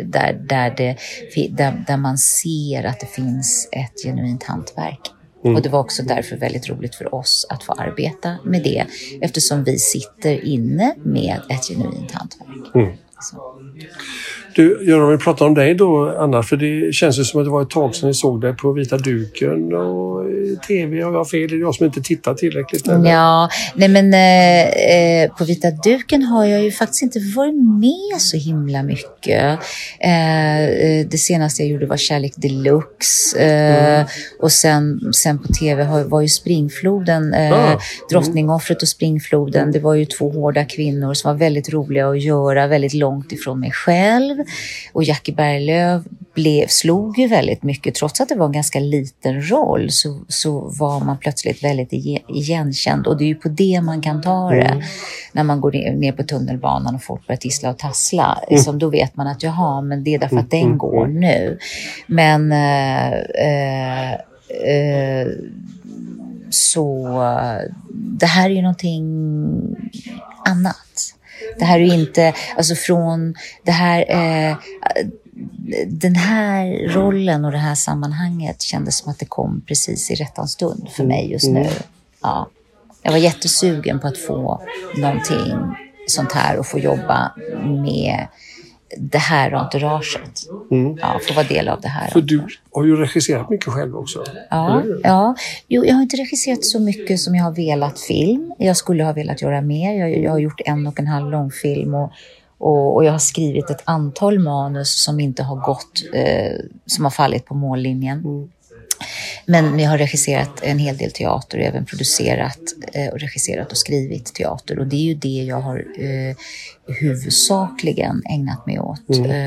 där man ser att det finns ett genuint hantverk. Och det var också därför väldigt roligt för oss att få arbeta med det eftersom vi sitter inne med ett genuint hantverk. Du, Göran, vi pratar om dig då, Anna, för det känns ju som att det var ett tag sedan ni såg dig på Vita duken och tv. Har jag fel? Är det jag som inte tittar tillräckligt? Eller? Ja, nej men på Vita duken har jag ju faktiskt inte varit med så himla mycket. Det senaste jag gjorde var Kärlek Deluxe. Och sen på tv var ju Springfloden, Drottningoffret och Springfloden. Det var ju 2 hårda kvinnor som var väldigt roliga att göra, väldigt långt ifrån mig själv. Och Jackie Berglöf slog ju väldigt mycket. Trots att det var en ganska liten roll så var man plötsligt väldigt igenkänd. Och det är ju på det man kan ta det. När man går ner på tunnelbanan och folk börjar tissla och tassla. Som då vet man att men det är därför att den går nu. Men så det här är ju någonting annat. Det här är ju inte, alltså från det här, den här rollen och det här sammanhanget kändes som att det kom precis i rättan stund för mig just nu. Ja. Jag var jättesugen på att få någonting sånt här och få jobba med det här entouraget. Ja, få vara del av det här. För du har ju regisserat mycket själv också. Ja. Jo, jag har inte regisserat så mycket som jag har velat film. Jag skulle ha velat göra mer. Jag har gjort 1,5 långfilm och jag har skrivit ett antal manus som inte har gått, som har fallit på mållinjen. Men jag har regisserat en hel del teater och även producerat och regisserat och skrivit teater. Och det är ju det jag har huvudsakligen ägnat mig åt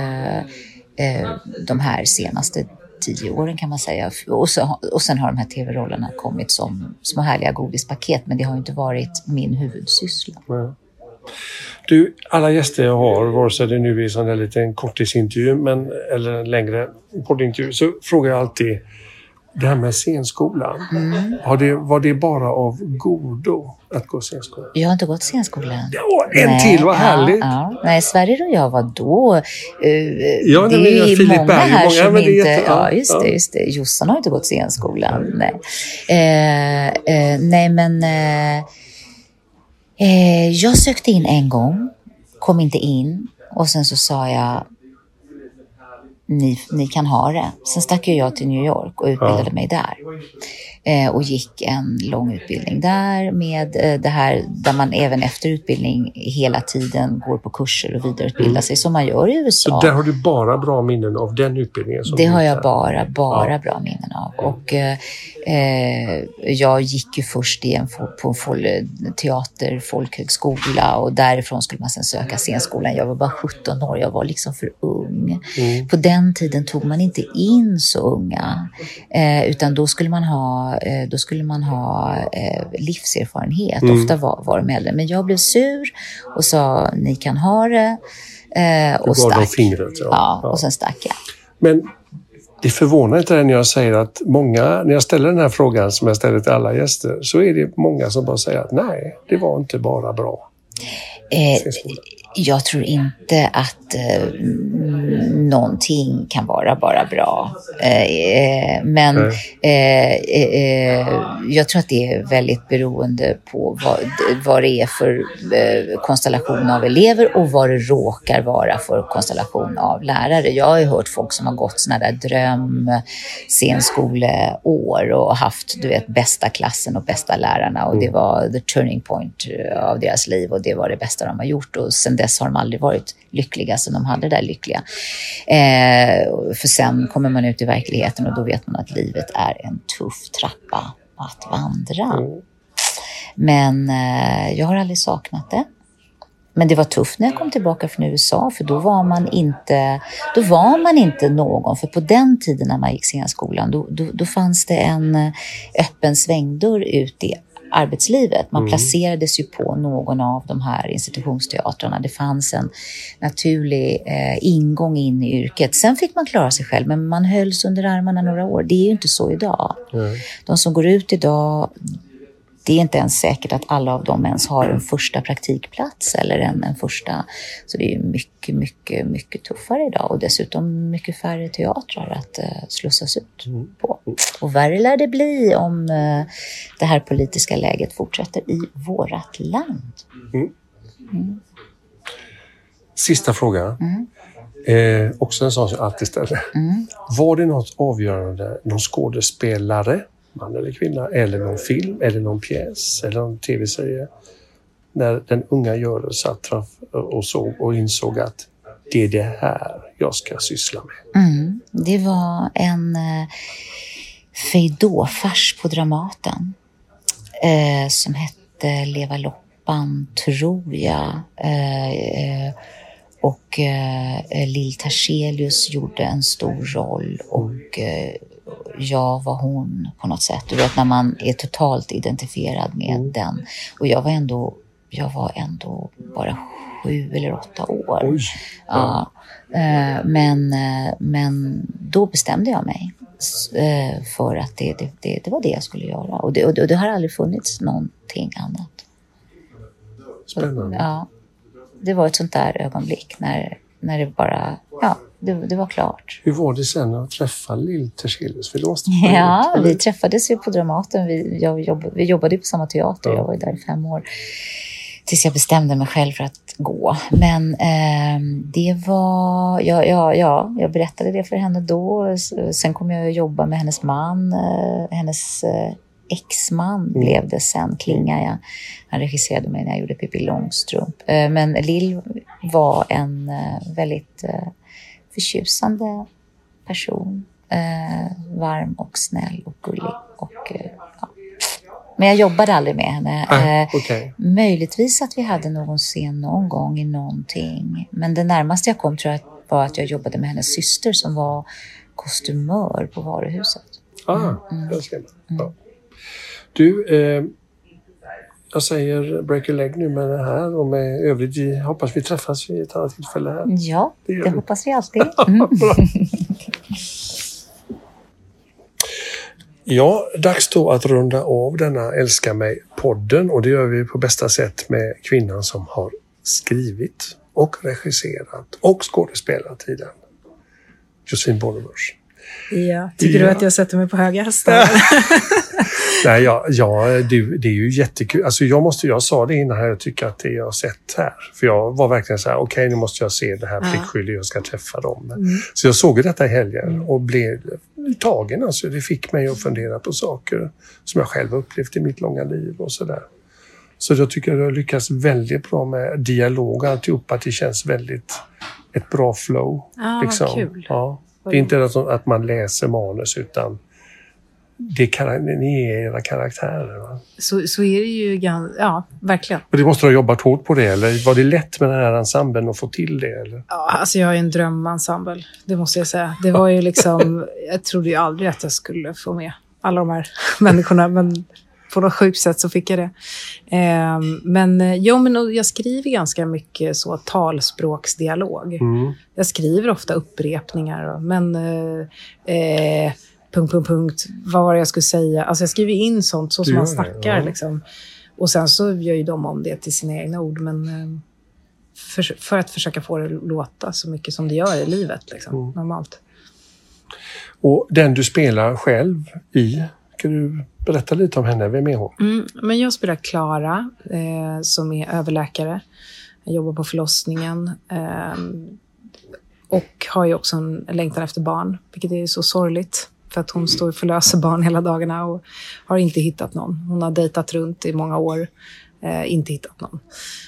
de här senaste 10 åren kan man säga. Och sen har de här tv-rollerna kommit som små härliga godispaket, men det har inte varit min huvudsyssla. Du, alla gäster jag har, vare sig det nu är sån här liten kortidsintervju eller en längre poddintervju, så frågar jag alltid Det här med scenskolan. Var det bara av godo att gå scenskolan? Jag har inte gått scenskolan. En till, vad härligt. Ja. Nej, Sverige och jag var då. Det är Filip många Berg, här som men det inte... är Ja, just det. Jossan har inte gått scenskolan. Nej. Men jag sökte in en gång. Kom inte in. Och sen så sa jag... Ni kan ha det. Sen stack jag till New York och utbildade mig där. Och gick en lång utbildning där med det här där man även efter utbildning hela tiden går på kurser och vidareutbildar sig som man gör i USA. Så där har du bara bra minnen av den utbildningen? Det har jag bara bra minnen av. Och jag gick ju först på teater, folkhögskola och därifrån skulle man sen söka scenskolan. Jag var bara 17 år, jag var liksom för ung. På den tiden tog man inte in så unga utan då skulle man ha livserfarenhet. Ofta var de äldre. Men jag blev sur och sa ni kan ha det och stack. Fingret, och sen stack jag. Men det förvånar inte när jag säger att många, när jag ställer den här frågan som jag ställer till alla gäster, så är det många som bara säger att nej, det var inte bara bra. Jag tror inte att någonting kan vara bara bra. Men jag tror att det är väldigt beroende på vad det är för konstellation av elever och vad det råkar vara för konstellation av lärare. Jag har ju hört folk som har gått såna där scenskoleår och haft, bästa klassen och bästa lärarna och det var the turning point av deras liv och det var det bästa de har gjort och sen dess har de aldrig varit lyckliga som de hade där lyckliga. För sen kommer man ut i verkligheten och då vet man att livet är en tuff trappa att vandra. Men jag har aldrig saknat det. Men det var tufft när jag kom tillbaka från USA för då var man inte någon. För på den tiden när man gick scenskolan då fanns det en öppen svängdörr ut i arbetslivet. Man placerades ju på någon av de här institutionsteatrarna. Det fanns en naturlig ingång in i yrket. Sen fick man klara sig själv, men man hölls under armarna några år. Det är ju inte så idag. De som går ut idag, det är inte ens säkert att alla av dem ens har en första praktikplats eller en första. Så det är ju mycket, mycket, mycket tuffare idag och dessutom mycket färre teatrar att slussas ut på. Och värre lär det bli om det här politiska läget fortsätter i vårat land. Sista fråga. Också en sån som jag alltid ställer. Var det något avgörande, någon skådespelare, man eller kvinna, eller någon film, eller någon pjäs, eller någon tv-serie, när den unga Görel satt och såg och insåg att det är det här jag ska syssla med? Det var en fejdåfars på Dramaten som hette Leva Loppan, tror jag. Och Lill Tarselius gjorde en stor roll och jag var hon på något sätt. Du vet när man är totalt identifierad med den. Och jag var ändå bara 7 eller 8 år. Ja. Men då bestämde jag mig för att det var det jag skulle göra. Och det har aldrig funnits någonting annat. Spännande. Ja. Det var ett sånt där ögonblick när det bara, det var klart. Hur var det sen att träffa Lill Tarselius? Vi träffades ju på Dramaten. Vi jobbade på samma teater. Jag var ju där i 5 år. Tills jag bestämde mig själv för att gå. Men det var, jag berättade det för henne då. Sen kom jag att jobba med hennes man, hennes ex-man blev det sen, Klinga. Han regisserade mig när jag gjorde Pippi Långstrump. Men Lill var en väldigt förtjusande person. Varm och snäll och gullig. Men jag jobbade aldrig med henne. Möjligtvis att vi hade någon scen någon gång i någonting. Men det närmaste jag kom tror jag var att jag jobbade med hennes syster som var kostymör på varuhuset. Jag ska Du, jag säger break a leg nu med det här och med övrigt. Hoppas vi träffas vid ett annat tillfälle här. Ja, det hoppas vi alltid. Ja, dags då att runda av denna Älska mig-podden, och det gör vi på bästa sätt med kvinnan som har skrivit och regisserat och skådespelat i den. Josefin Bornebusch. Ja, tycker du att jag sätter mig på höga hästar? Nej, det är ju jättekul. Alltså jag sa det innan här, jag tycker att det jag har sett här. För jag var verkligen så här, okej, nu måste jag se det här pliktskyldigt, jag ska träffa dem. Så jag såg detta i helgen och blev tagen. Alltså, det fick mig att fundera på saker som jag själv upplevt i mitt långa liv och sådär. Så jag tycker att jag lyckas väldigt bra med dialog, alltihop, att det känns väldigt ett bra flow. Liksom. Kul. Ja. Det är inte att man läser manus, utan ni är era karaktärer. Va? Så är det ju, ja, verkligen. Och det måste du ha jobbat hårt på det, eller var det lätt med den här ensemblen att få till det? Eller? Ja, alltså jag är en drömensemble, det måste jag säga. Det var ju liksom, jag trodde ju aldrig att jag skulle få med alla de här människorna, men på något sjukt sätt så fick jag det. Men jag skriver ganska mycket så talspråksdialog. Jag skriver ofta upprepningar, men punkt, vad var det jag skulle säga? Alltså jag skriver in sånt så som man snackar liksom. Och sen så gör ju de om det till sina egna ord, men för att försöka få det att låta så mycket som det gör i livet liksom, normalt. Och den du spelar själv i, kan du berätta lite om henne? Vem är hon? Men jag spelar Clara, som är överläkare. Jag jobbar på förlossningen. Och har ju också en längtan efter barn, vilket är så sorgligt. För att hon står och förlöser barn hela dagarna och har inte hittat någon. Hon har dejtat runt i många år, inte hittat någon.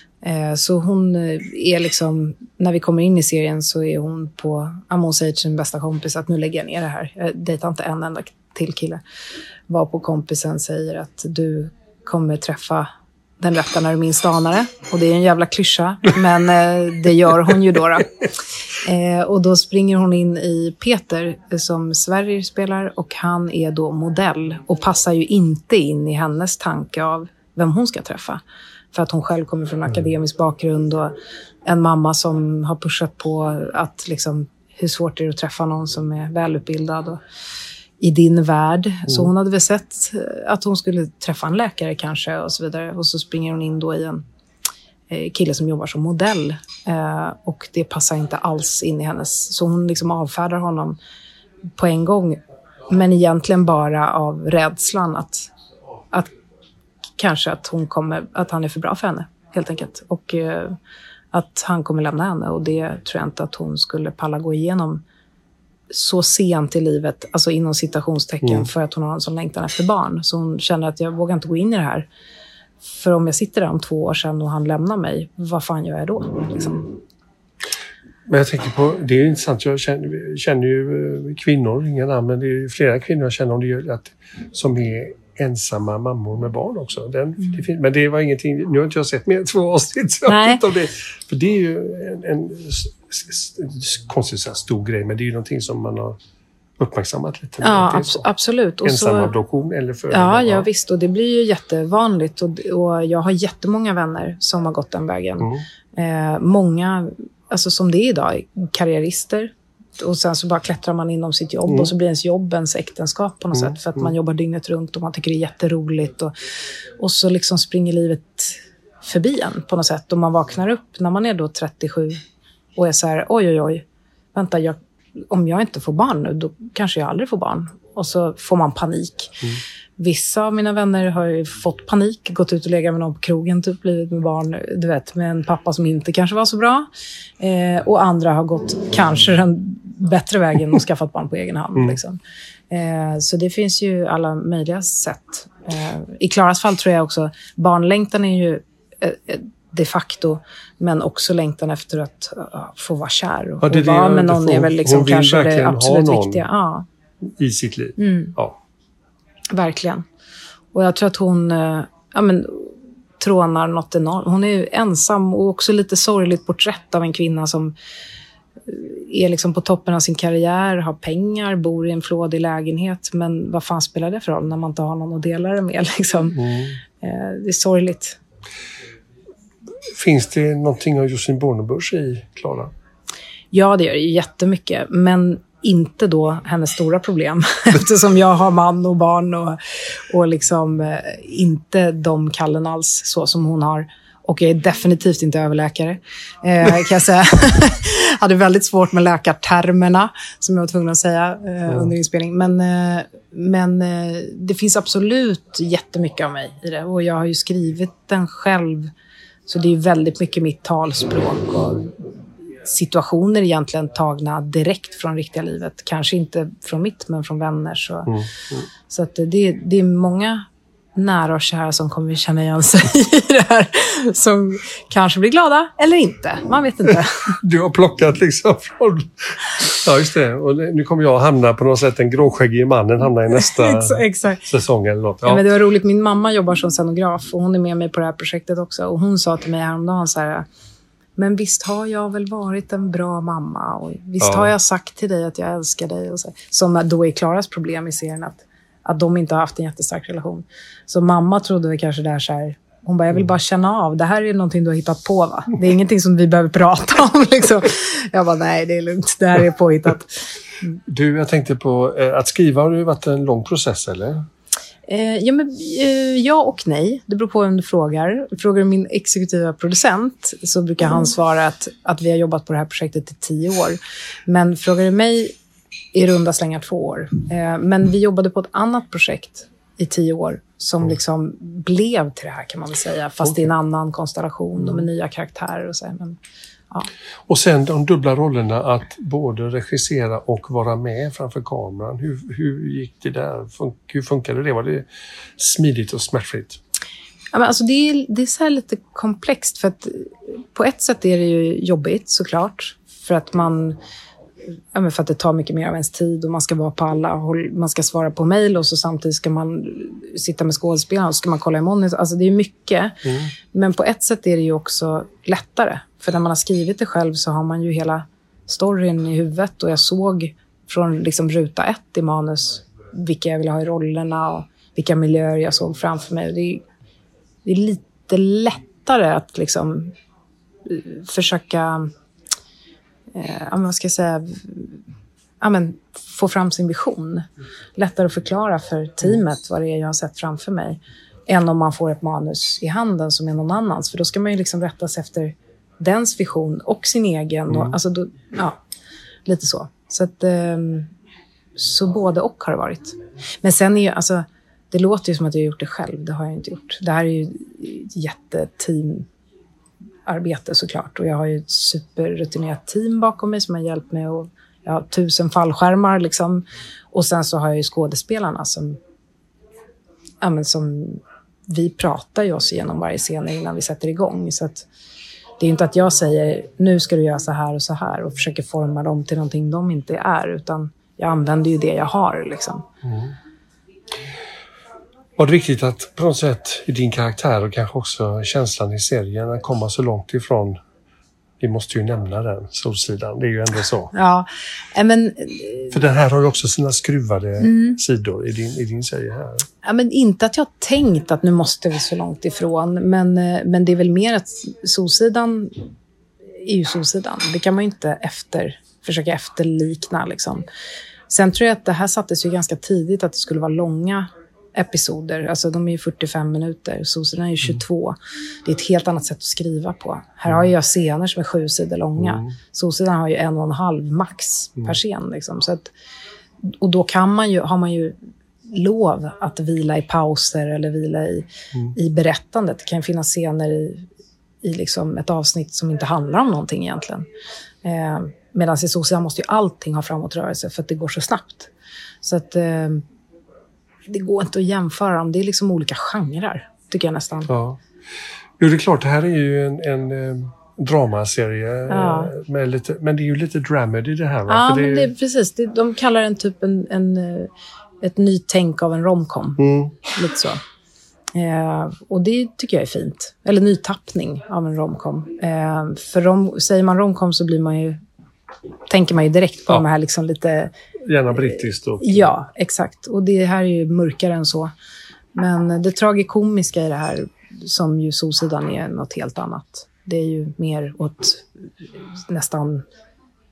Så hon är liksom, när vi kommer in i serien så är hon på, hon säger till sin bästa kompis att nu lägger jag ner det här. Jag dejtar inte en enda till kille. Var på kompisen säger att du kommer träffa den rätta när du minst anar det. Och det är en jävla klyscha, men det gör hon ju då. Och då springer hon in i Peter som Sverige spelar, och han är då modell och passar ju inte in i hennes tanke av vem hon ska träffa. För att hon själv kommer från en akademisk bakgrund och en mamma som har pushat på att liksom, hur svårt är det att träffa någon som är välutbildad och i din värld. Så hon hade väl sett att hon skulle träffa en läkare kanske och så vidare. Och så springer hon in då i en kille som jobbar som modell. Och det passar inte alls in i hennes. Så hon liksom avfärdar honom på en gång. Men egentligen bara av rädslan att kanske att han är för bra för henne, helt enkelt. Och att han kommer lämna henne. Och det tror jag inte att hon skulle palla gå igenom så sent i livet, alltså inom citationstecken, för att hon har en sån längtan efter barn. Så hon känner att jag vågar inte gå in i det här. För om jag sitter där om 2 år sedan och han lämnar mig, vad fan gör jag då? Liksom. Men jag tänker på, det är intressant, jag känner ju kvinnor, inga namn, men det är flera kvinnor jag känner om det, som är ensamma mammor med barn också. Men det var ingenting, nu har inte jag sett mer än 2 avsnitt. Av det. För det är ju en konstigt stor grej, men det är ju någonting som man har uppmärksammat lite. Ja, absolut. Ensamadoption eller för... Ja, visst. Och det blir ju jättevanligt. Och jag har jättemånga vänner som har gått den vägen. Många, alltså som det är idag, karriärister. Och sen så bara klättrar man inom sitt jobb och så blir ens jobb ens äktenskap på något sätt. För att man jobbar dygnet runt och man tycker det är jätteroligt. Och så liksom springer livet förbi en på något sätt. Och man vaknar upp när man är då 37 och är så här, oj, vänta, om jag inte får barn nu, då kanske jag aldrig får barn. Och så får man panik. Vissa av mina vänner har ju fått panik, gått ut och legat med någon på krogen, typ blivit med barn, du vet, med en pappa som inte kanske var så bra. Och andra har gått kanske den bättre vägen och skaffat barn på egen hand. Liksom. Så det finns ju alla möjliga sätt. I Klaras fall tror jag också, barnlängtan är ju de facto, men också längtan efter att få vara kär. Och vara med någon är väl liksom kanske det absolut viktiga. I sitt liv. Ja. Verkligen. Och jag tror att hon trånar något enormt. Hon är ju ensam och också lite sorgligt porträtt av en kvinna som är liksom på toppen av sin karriär, har pengar, bor i en flådig lägenhet. Men vad fan spelar det för roll när man inte har någon att dela det med? Liksom. Det är sorgligt. Finns det någonting av Josefin Bornebusch i Klara? Ja, det gör det jättemycket. Men inte då hennes stora problem. Eftersom jag har man och barn och liksom inte de kallen alls så som hon har. Och jag är definitivt inte överläkare. Kan jag säga. Hade väldigt svårt med läkartermerna som jag var tvungen att säga under inspelning. Men det finns absolut jättemycket av mig i det. Och jag har ju skrivit den själv. Så det är väldigt mycket mitt talspråk och situationer egentligen tagna direkt från riktiga livet. Kanske inte från mitt, men från vänner. Så att det är många nära och kära som kommer känna igen sig i det här. Som kanske blir glada eller inte. Man vet inte. Du har plockat liksom från... Ja, just det. Och nu kommer jag hamna på något sätt, en gråskäggig mannen hamnar i nästa säsong eller något. Ja, men det var roligt. Min mamma jobbar som scenograf och hon är med mig på det här projektet också. Och hon sa till mig häromdagen så här: men visst har jag väl varit en bra mamma och visst har jag sagt till dig att jag älskar dig och så. Som då är Klaras problem i serien, att de inte har haft en jättestark relation. Så mamma trodde väl kanske där så här, hon bara, jag vill bara känna av, det här är någonting du har hittat på, va? Det är ingenting som vi behöver prata om liksom. Jag bara, nej det är lugnt, det här är påhittat. Du, jag tänkte på att skriva, har det varit en lång process eller? Ja och nej. Det beror på vem du frågar. Frågar du min exekutiva producent så brukar han svara att vi har jobbat på det här projektet i 10 år. Men frågar du mig i runda slängar 2 år. Men vi jobbade på ett annat projekt i 10 år som liksom blev till det här, kan man väl säga. Fast i en annan konstellation och med nya karaktärer och så. Men, ja. Och sen de dubbla rollerna, att både regissera och vara med framför kameran. Hur gick det där? Hur funkade det? Var det smidigt och smärtfritt? Ja, men alltså det är så här lite komplext. För att på ett sätt är det ju jobbigt såklart. För att för att det tar mycket mer av ens tid och man ska vara på alla håll. Man ska svara på mejl och så samtidigt ska man sitta med skådespelarna och så ska man kolla i monitor. Alltså det är mycket. Men på ett sätt är det ju också lättare. För när man har skrivit det själv så har man ju hela storyn i huvudet. Och jag såg från liksom ruta 1 i manus vilka jag ville ha i rollerna och vilka miljöer jag såg framför mig. Och det är lite lättare att liksom försöka... vad ska jag säga, få fram sin vision. Lättare att förklara för teamet vad det är jag har sett framför mig än om man får ett manus i handen som är någon annans. För då ska man ju liksom rätta sig efter dens vision och sin egen. Och, alltså då, lite så. Så att så både och har det varit. Men sen är ju, alltså, det låter ju som att jag har gjort det själv. Det har jag inte gjort. Det här är ju ett jätteteam arbete såklart. Och jag har ju ett superrutinerat team bakom mig som har hjälpt mig. Och jag har 1000 fallskärmar liksom. Och sen så har jag ju skådespelarna som vi pratar ju oss igenom varje scen innan vi sätter igång. Så att det är inte att jag säger nu ska du göra så här och försöker forma dem till någonting de inte är. Utan jag använder ju det jag har liksom. Var det viktigt att på något sätt i din karaktär och kanske också känslan i serien att komma så långt ifrån, vi måste ju nämna den, Solsidan, det är ju ändå så. Ja, men... För den här har ju också sina skruvade sidor i din serie här. Ja, men inte att jag har tänkt att nu måste vi så långt ifrån, men det är väl mer att Solsidan är ju Solsidan. Det kan man ju inte försöka efterlikna liksom. Sen tror jag att det här sattes ju ganska tidigt att det skulle vara långa episoder. Alltså de är ju 45 minuter. Solsidan är ju 22. Det är ett helt annat sätt att skriva på. Här har jag scener som är 7 sidor långa. Solsidan har ju 1,5 max per scen. Liksom. Så att, och då har man ju lov att vila i pauser eller vila i berättandet. Det kan finnas scener i liksom ett avsnitt som inte handlar om någonting egentligen. Medan i Solsidan måste ju allting ha framåtrörelse för att det går så snabbt. Så att det går inte att jämföra dem. Det är liksom olika genrer, tycker jag nästan. Ja. Jo, det är klart, det här är ju en dramaserie. Med lite, men det är ju lite dramedy det här, va? Ja, för men det är precis. De kallar den typ ett nytänk av en romcom. Lite så. Och det tycker jag är fint. Eller nytappning av en romcom. För säger man romcom så tänker man ju direkt på de här liksom lite... Gärna brittiskt. Ja, exakt. Och det här är ju mörkare än så. Men det tragikomiska i det här, som ju Solsidan är något helt annat. Det är ju mer åt nästan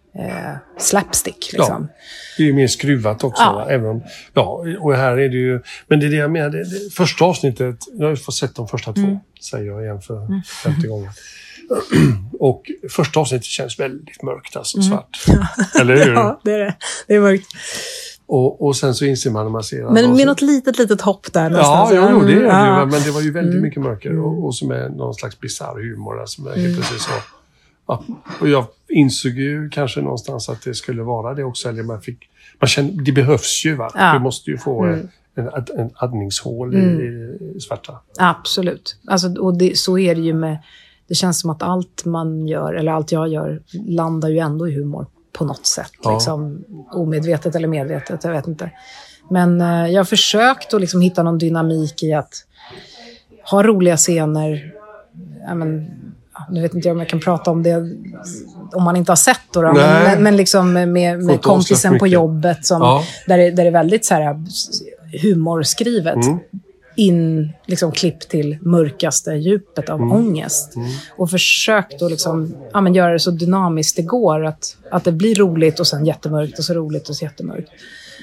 slapstick. Liksom. Ja, det är ju mer skruvat också. Ja. Va? Även om, och här är det ju... Men det är det jag menar. Det första avsnittet, jag har ju fått sett de första 2, säger jag igen för 50 gånger. Och första avsnittet känns väldigt mörkt, alltså svart. Eller hur? Ja, det är det. Det är mörkt. Och sen så inser man när man ser... Men med något litet hopp där någonstans. Ja, det är det ju. Men det var ju väldigt mycket mörker. Och som är någon slags bizarr humor där, som är helt precis så... Ja, och jag insåg ju kanske någonstans att det skulle vara det också. Eller man känner, det behövs ju, va? Du måste ju få en andningshål i svarta. Absolut. Alltså, och så är det ju med... Det känns som att allt man gör, eller allt jag gör, landar ju ändå i humor på något sätt. Ja. Liksom, omedvetet eller medvetet, jag vet inte. Men jag har försökt att liksom hitta någon dynamik i att ha roliga scener. Nu vet inte jag om jag kan prata om det om man inte har sett då. Men liksom med kompisen på jobbet som, där det är väldigt så här humorskrivet. Liksom klipp till mörkaste djupet av ångest. Och försökt att liksom, göra det så dynamiskt det går. Att det blir roligt och sen jättemörkt och så roligt och så jättemörkt.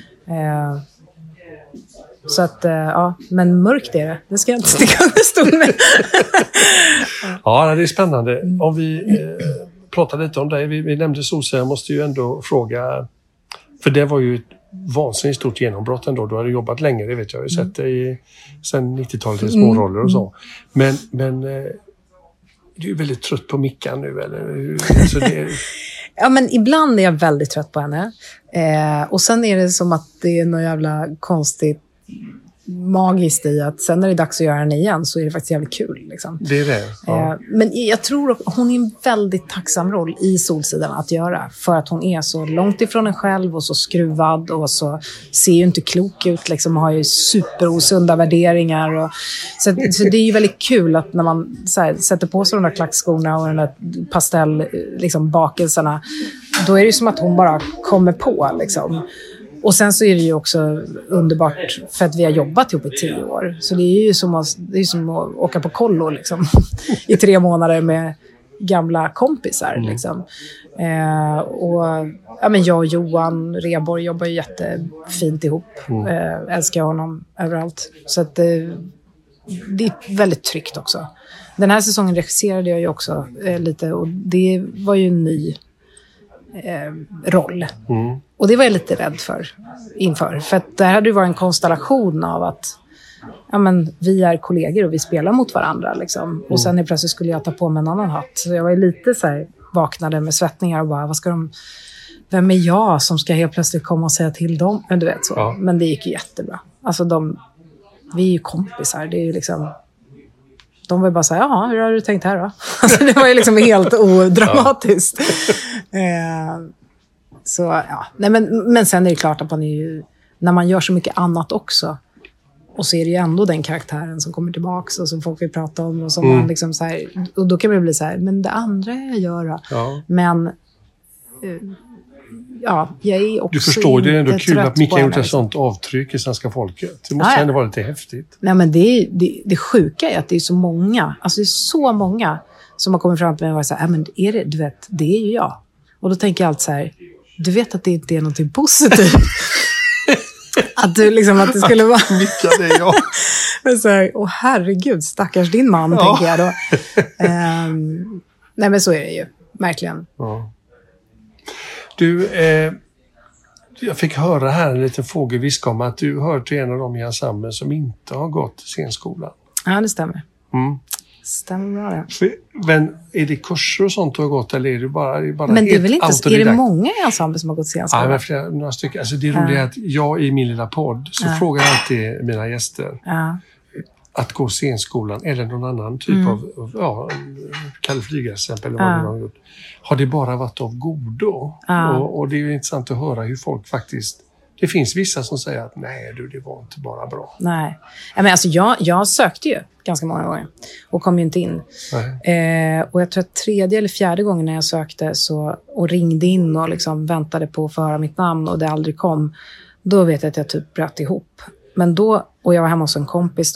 Så att, men mörkt är det. Det ska jag inte sticka under stol med. Ja, det är spännande. Om vi pratar lite om dig. Vi nämnde Solsidan, jag måste ju ändå fråga. För det var ju ett vansinnigt stort genombrott ändå. Du har jobbat länge, det vet jag. Jag har ju sett dig sen 90-talet i små roller och så. Men du är ju väldigt trött på Mickan nu, eller? Så det... Ja, men ibland är jag väldigt trött på henne. Och sen är det som att det är något jävla konstigt magiskt i att sen när det är dags att göra den igen så är det faktiskt jävligt kul. Liksom. Det är det. Ja. Men jag tror att hon är en väldigt tacksam roll i Solsidan att göra. För att hon är så långt ifrån en själv och så skruvad och så ser ju inte klok ut. Liksom, har ju superosunda värderingar. Och, så det är ju väldigt kul att när man så här, sätter på sig de där klackskorna och de där bakelserna, då är det ju som att hon bara kommer på liksom. Och sen så är det ju också underbart för att vi har jobbat ihop i 10 år. Så det är ju som att åka på kollo liksom, i 3 månader med gamla kompisar. Liksom. Jag och Johan Rheborg jobbar ju jättefint ihop. Älskar honom överallt. Så att det är väldigt tryggt också. Den här säsongen regisserade jag ju också lite och det var ju en ny roll. Och det var jag lite rädd inför. För att där hade det varit en konstellation av att vi är kollegor och vi spelar mot varandra. Liksom. Och sen plötsligt skulle jag ta på mig en annan hatt. Så jag var ju lite så här, vaknade med svettningar och bara, vem är jag som ska helt plötsligt komma och säga till dem? Men du vet så. Ja. Men det gick ju jättebra. Alltså vi är ju kompisar. Det är ju liksom... De var bara så här, jaha, hur har du tänkt här då? Alltså, det var ju liksom helt odramatiskt. Så ja, nej, men sen är det klart att man är ju, när man gör så mycket annat också, och så är det ju ändå den karaktären som kommer tillbaka och som folk vill prata om och som man liksom så här, och då kan det bli så här, men det andra jag gör då. Ja. Men jag är också. Du förstår, det är ändå kul att Mickan gjort ett sånt avtryck i svenska folket. Det måste ändå vara lite häftigt. Nej, men det sjuka är att det är så många, alltså det är så många som har kommit fram till mig och varit så här, men är det, du vet, det är ju jag. Och då tänker jag alltid så här, du vet att det inte är någonting positivt. Att du liksom, att det skulle vara... Mickan, det är jag. Men så här, herregud, stackars din man, tänker jag då. Nej, men så är det ju, verkligen. Ja. Du, jag fick höra här en liten fågelviska om att du hör till en av dem i ensemblen som inte har gått scenskolan. Ja, det stämmer. Stämmer bra det. Men är det kurser och sånt du har gått, eller är det bara men det är väl inte, autodidakt? Är det många i ensemblen som har gått scenskolan? Ja, några stycken. Alltså det är roligt att jag i min lilla podd så frågar jag alltid mina gäster att gå scenskolan eller någon annan typ av Kalle Flyga exempel eller vad de har gjort. Har det bara varit av godo? Och det är ju intressant att höra hur folk faktiskt... Det finns vissa som säger att nej du, det var inte bara bra. Nej, men alltså jag sökte ju ganska många gånger och kom ju inte in. Och jag tror att 3:e eller 4:e gången när jag sökte och ringde in och liksom väntade på att få höra mitt namn och det aldrig kom, då vet jag att jag typ bröt ihop. Men då, och jag var hemma hos en kompis då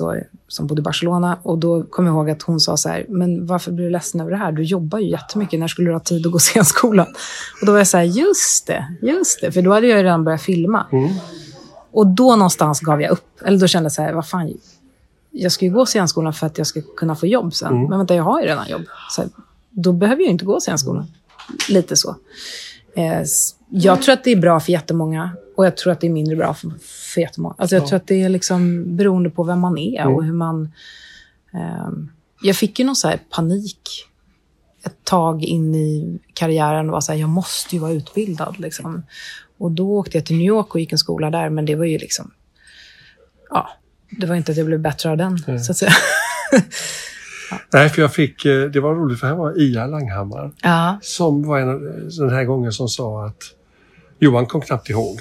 som bodde i Barcelona. Och då kom jag ihåg att hon sa så här, men varför blir du ledsen över det här? Du jobbar ju jättemycket, när skulle du ha tid att gå scenskolan? Och då var jag så här, just det. För då hade jag ju redan börjat filma. Och då någonstans gav jag upp. Eller då kände jag så här, vad fan, jag ska ju gå scenskolan för att jag ska kunna få jobb sen. Men vänta, jag har ju redan jobb. Så då behöver jag inte gå scenskolan. Lite så. Jag tror att det är bra för jättemånga. Och jag tror att det är mindre bra för jättemånga. Alltså jag tror att det är liksom beroende på vem man är. Och hur man... jag fick ju någon så här panik ett tag in i karriären. Och var så här, jag måste ju vara utbildad liksom. Och då åkte jag till New York och gick en skola där. Men det var ju liksom... Ja, det var inte att jag blev bättre av den, så att säga. Nej, för jag fick... Det var roligt, för här var Ia Langhammar. Ja. Som var den här gången som sa att Johan kom knappt ihåg.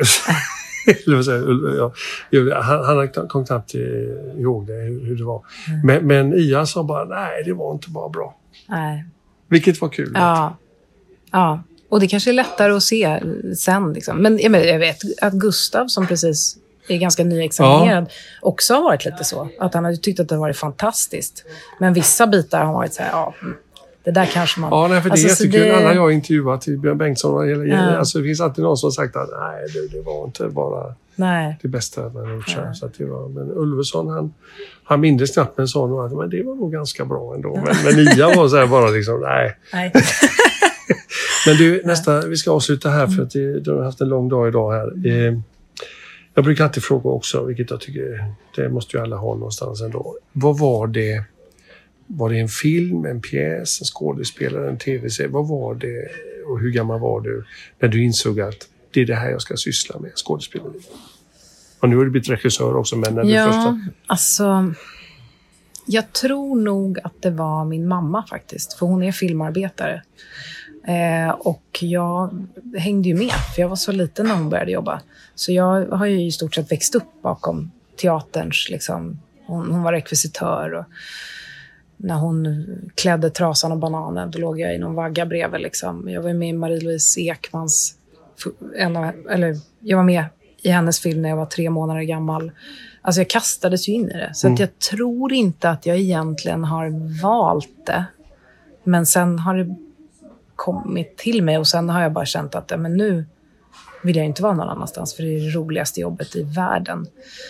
Han kom knappt ihåg det, hur det var. Men Ia sa bara, nej, det var inte bara bra. Nej. Vilket var kul. Ja. Och det kanske är lättare att se sen. Liksom. Men jag vet att Gustav, som precis är ganska nyexaminerad, också har varit lite så. Att han har tyckt att det har varit fantastiskt. Men vissa bitar har varit så här, det där kanske man... Ja, nej, för det är jättekul. Alla jag har intervjuat till Björn Bengtsson. Alltså, det finns alltid någon som har sagt att det var inte bara det bästa man har gjort. Så att det var, men Ulveson, han mindes knappt en sån. Men det var nog ganska bra ändå. Men Nia var så här bara liksom, nej. Men du, vi ska avsluta här för att du har haft en lång dag idag här. Jag brukar alltid fråga också, vilket jag tycker, det måste ju alla ha någonstans ändå. Vad var det? Var det en film, en pjäs, en skådespelare, en tv-serie? Vad var det och hur gammal var du när du insåg att det är det här jag ska syssla med, skådespelare? Och nu har du blivit regissör också, men när du första... alltså... Jag tror nog att det var min mamma faktiskt, för hon är filmarbetare. Och jag hängde ju med, för jag var så liten när hon började jobba. Så jag har ju i stort sett växt upp bakom teaterns, liksom. Hon var rekvisitör, och när hon klädde Trasan och bananen, då låg jag i någon vagga bredvid liksom. Jag var med i Marie-Louise Ekmans, jag var med i hennes film när jag var 3 månader gammal. Alltså jag kastades ju in i det. Så att jag tror inte att jag egentligen har valt det. Men sen har det kommit till mig, och sen har jag bara känt att men nu vill jag inte vara någon annanstans, för det är det roligaste jobbet i världen.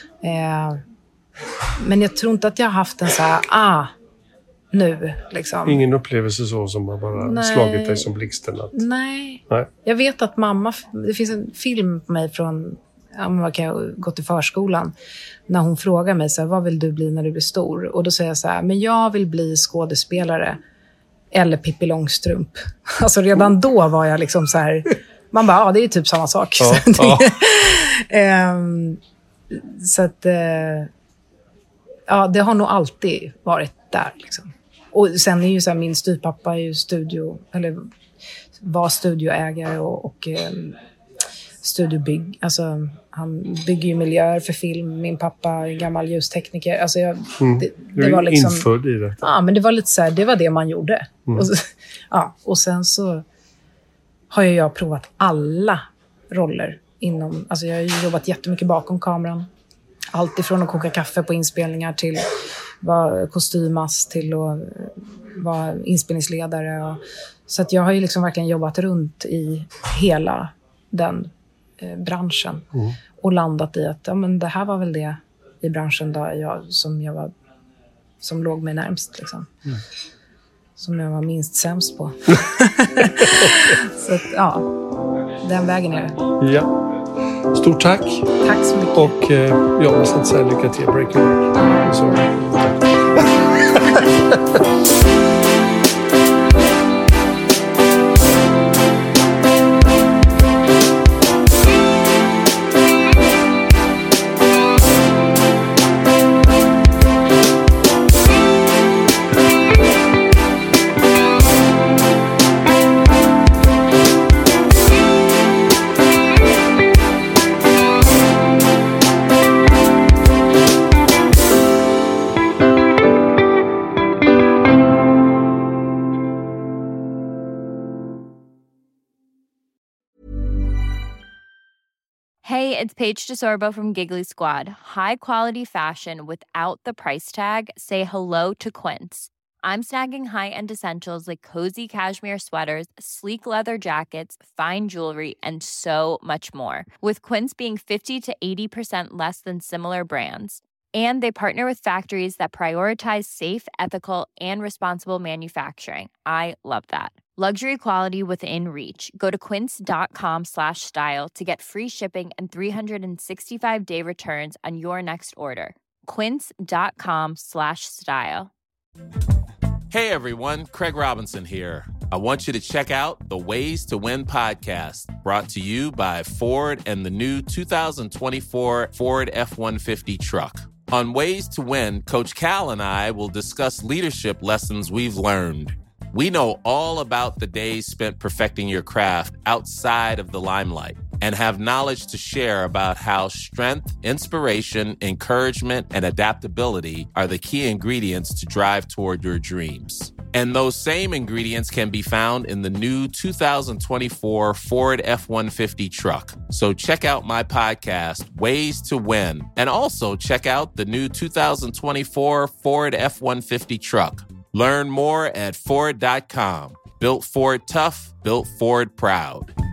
Men jag tror inte att jag har haft en så här, nu liksom. Ingen upplevelse så som har bara slagit dig som blixten? Nej. Jag vet att mamma, det finns en film på mig från, vad kan jag gå till förskolan, när hon frågar mig så här, vad vill du bli när du blir stor? Och då säger jag så här, men jag vill bli skådespelare eller Pippi Långstrump. Alltså redan då var jag liksom så här, man bara, det är typ samma sak. Så att det har nog alltid varit där liksom. Och sen är ju så här, min styvpappa är ju var studioägare och studiobygg. Alltså han bygger ju miljöer för film. Min pappa är gammal ljustekniker. Alltså det var liksom infödd i det. Ja, men det var lite så här, det var det man gjorde. Och sen så har jag provat alla roller inom, alltså jag har ju jobbat jättemycket bakom kameran. Allt ifrån att koka kaffe på inspelningar till vara kostymas, till att vara inspelningsledare. Så att jag har ju liksom verkligen jobbat runt i hela den branschen. Och landat i att men det här var väl det i branschen där som låg mig närmst liksom. Som jag var minst sämst på. Så att, den vägen är det. Ja. Stort tack. Tack så mycket. Och jag måste inte säga lycka till. Break your leg. Så, tack. Hey, it's Paige DeSorbo from Giggly Squad. High quality fashion without the price tag. Say hello to Quince. I'm snagging high-end essentials like cozy cashmere sweaters, sleek leather jackets, fine jewelry, and so much more. With Quince being 50 to 80% less than similar brands. And they partner with factories that prioritize safe, ethical, and responsible manufacturing. I love that. Luxury quality within reach. Go to quince.com/style to get free shipping and 365-day returns on your next order. Quince.com/style. Hey everyone, Craig Robinson here. I want you to check out the Ways to Win podcast, brought to you by Ford and the new 2024 Ford F-150 truck. On Ways to Win, Coach Cal and I will discuss leadership lessons we've learned. We know all about the days spent perfecting your craft outside of the limelight and have knowledge to share about how strength, inspiration, encouragement, and adaptability are the key ingredients to drive toward your dreams. And those same ingredients can be found in the new 2024 Ford F-150 truck. So check out my podcast, Ways to Win, and also check out the new 2024 Ford F-150 truck. Learn more at Ford.com. Built Ford tough, built Ford proud.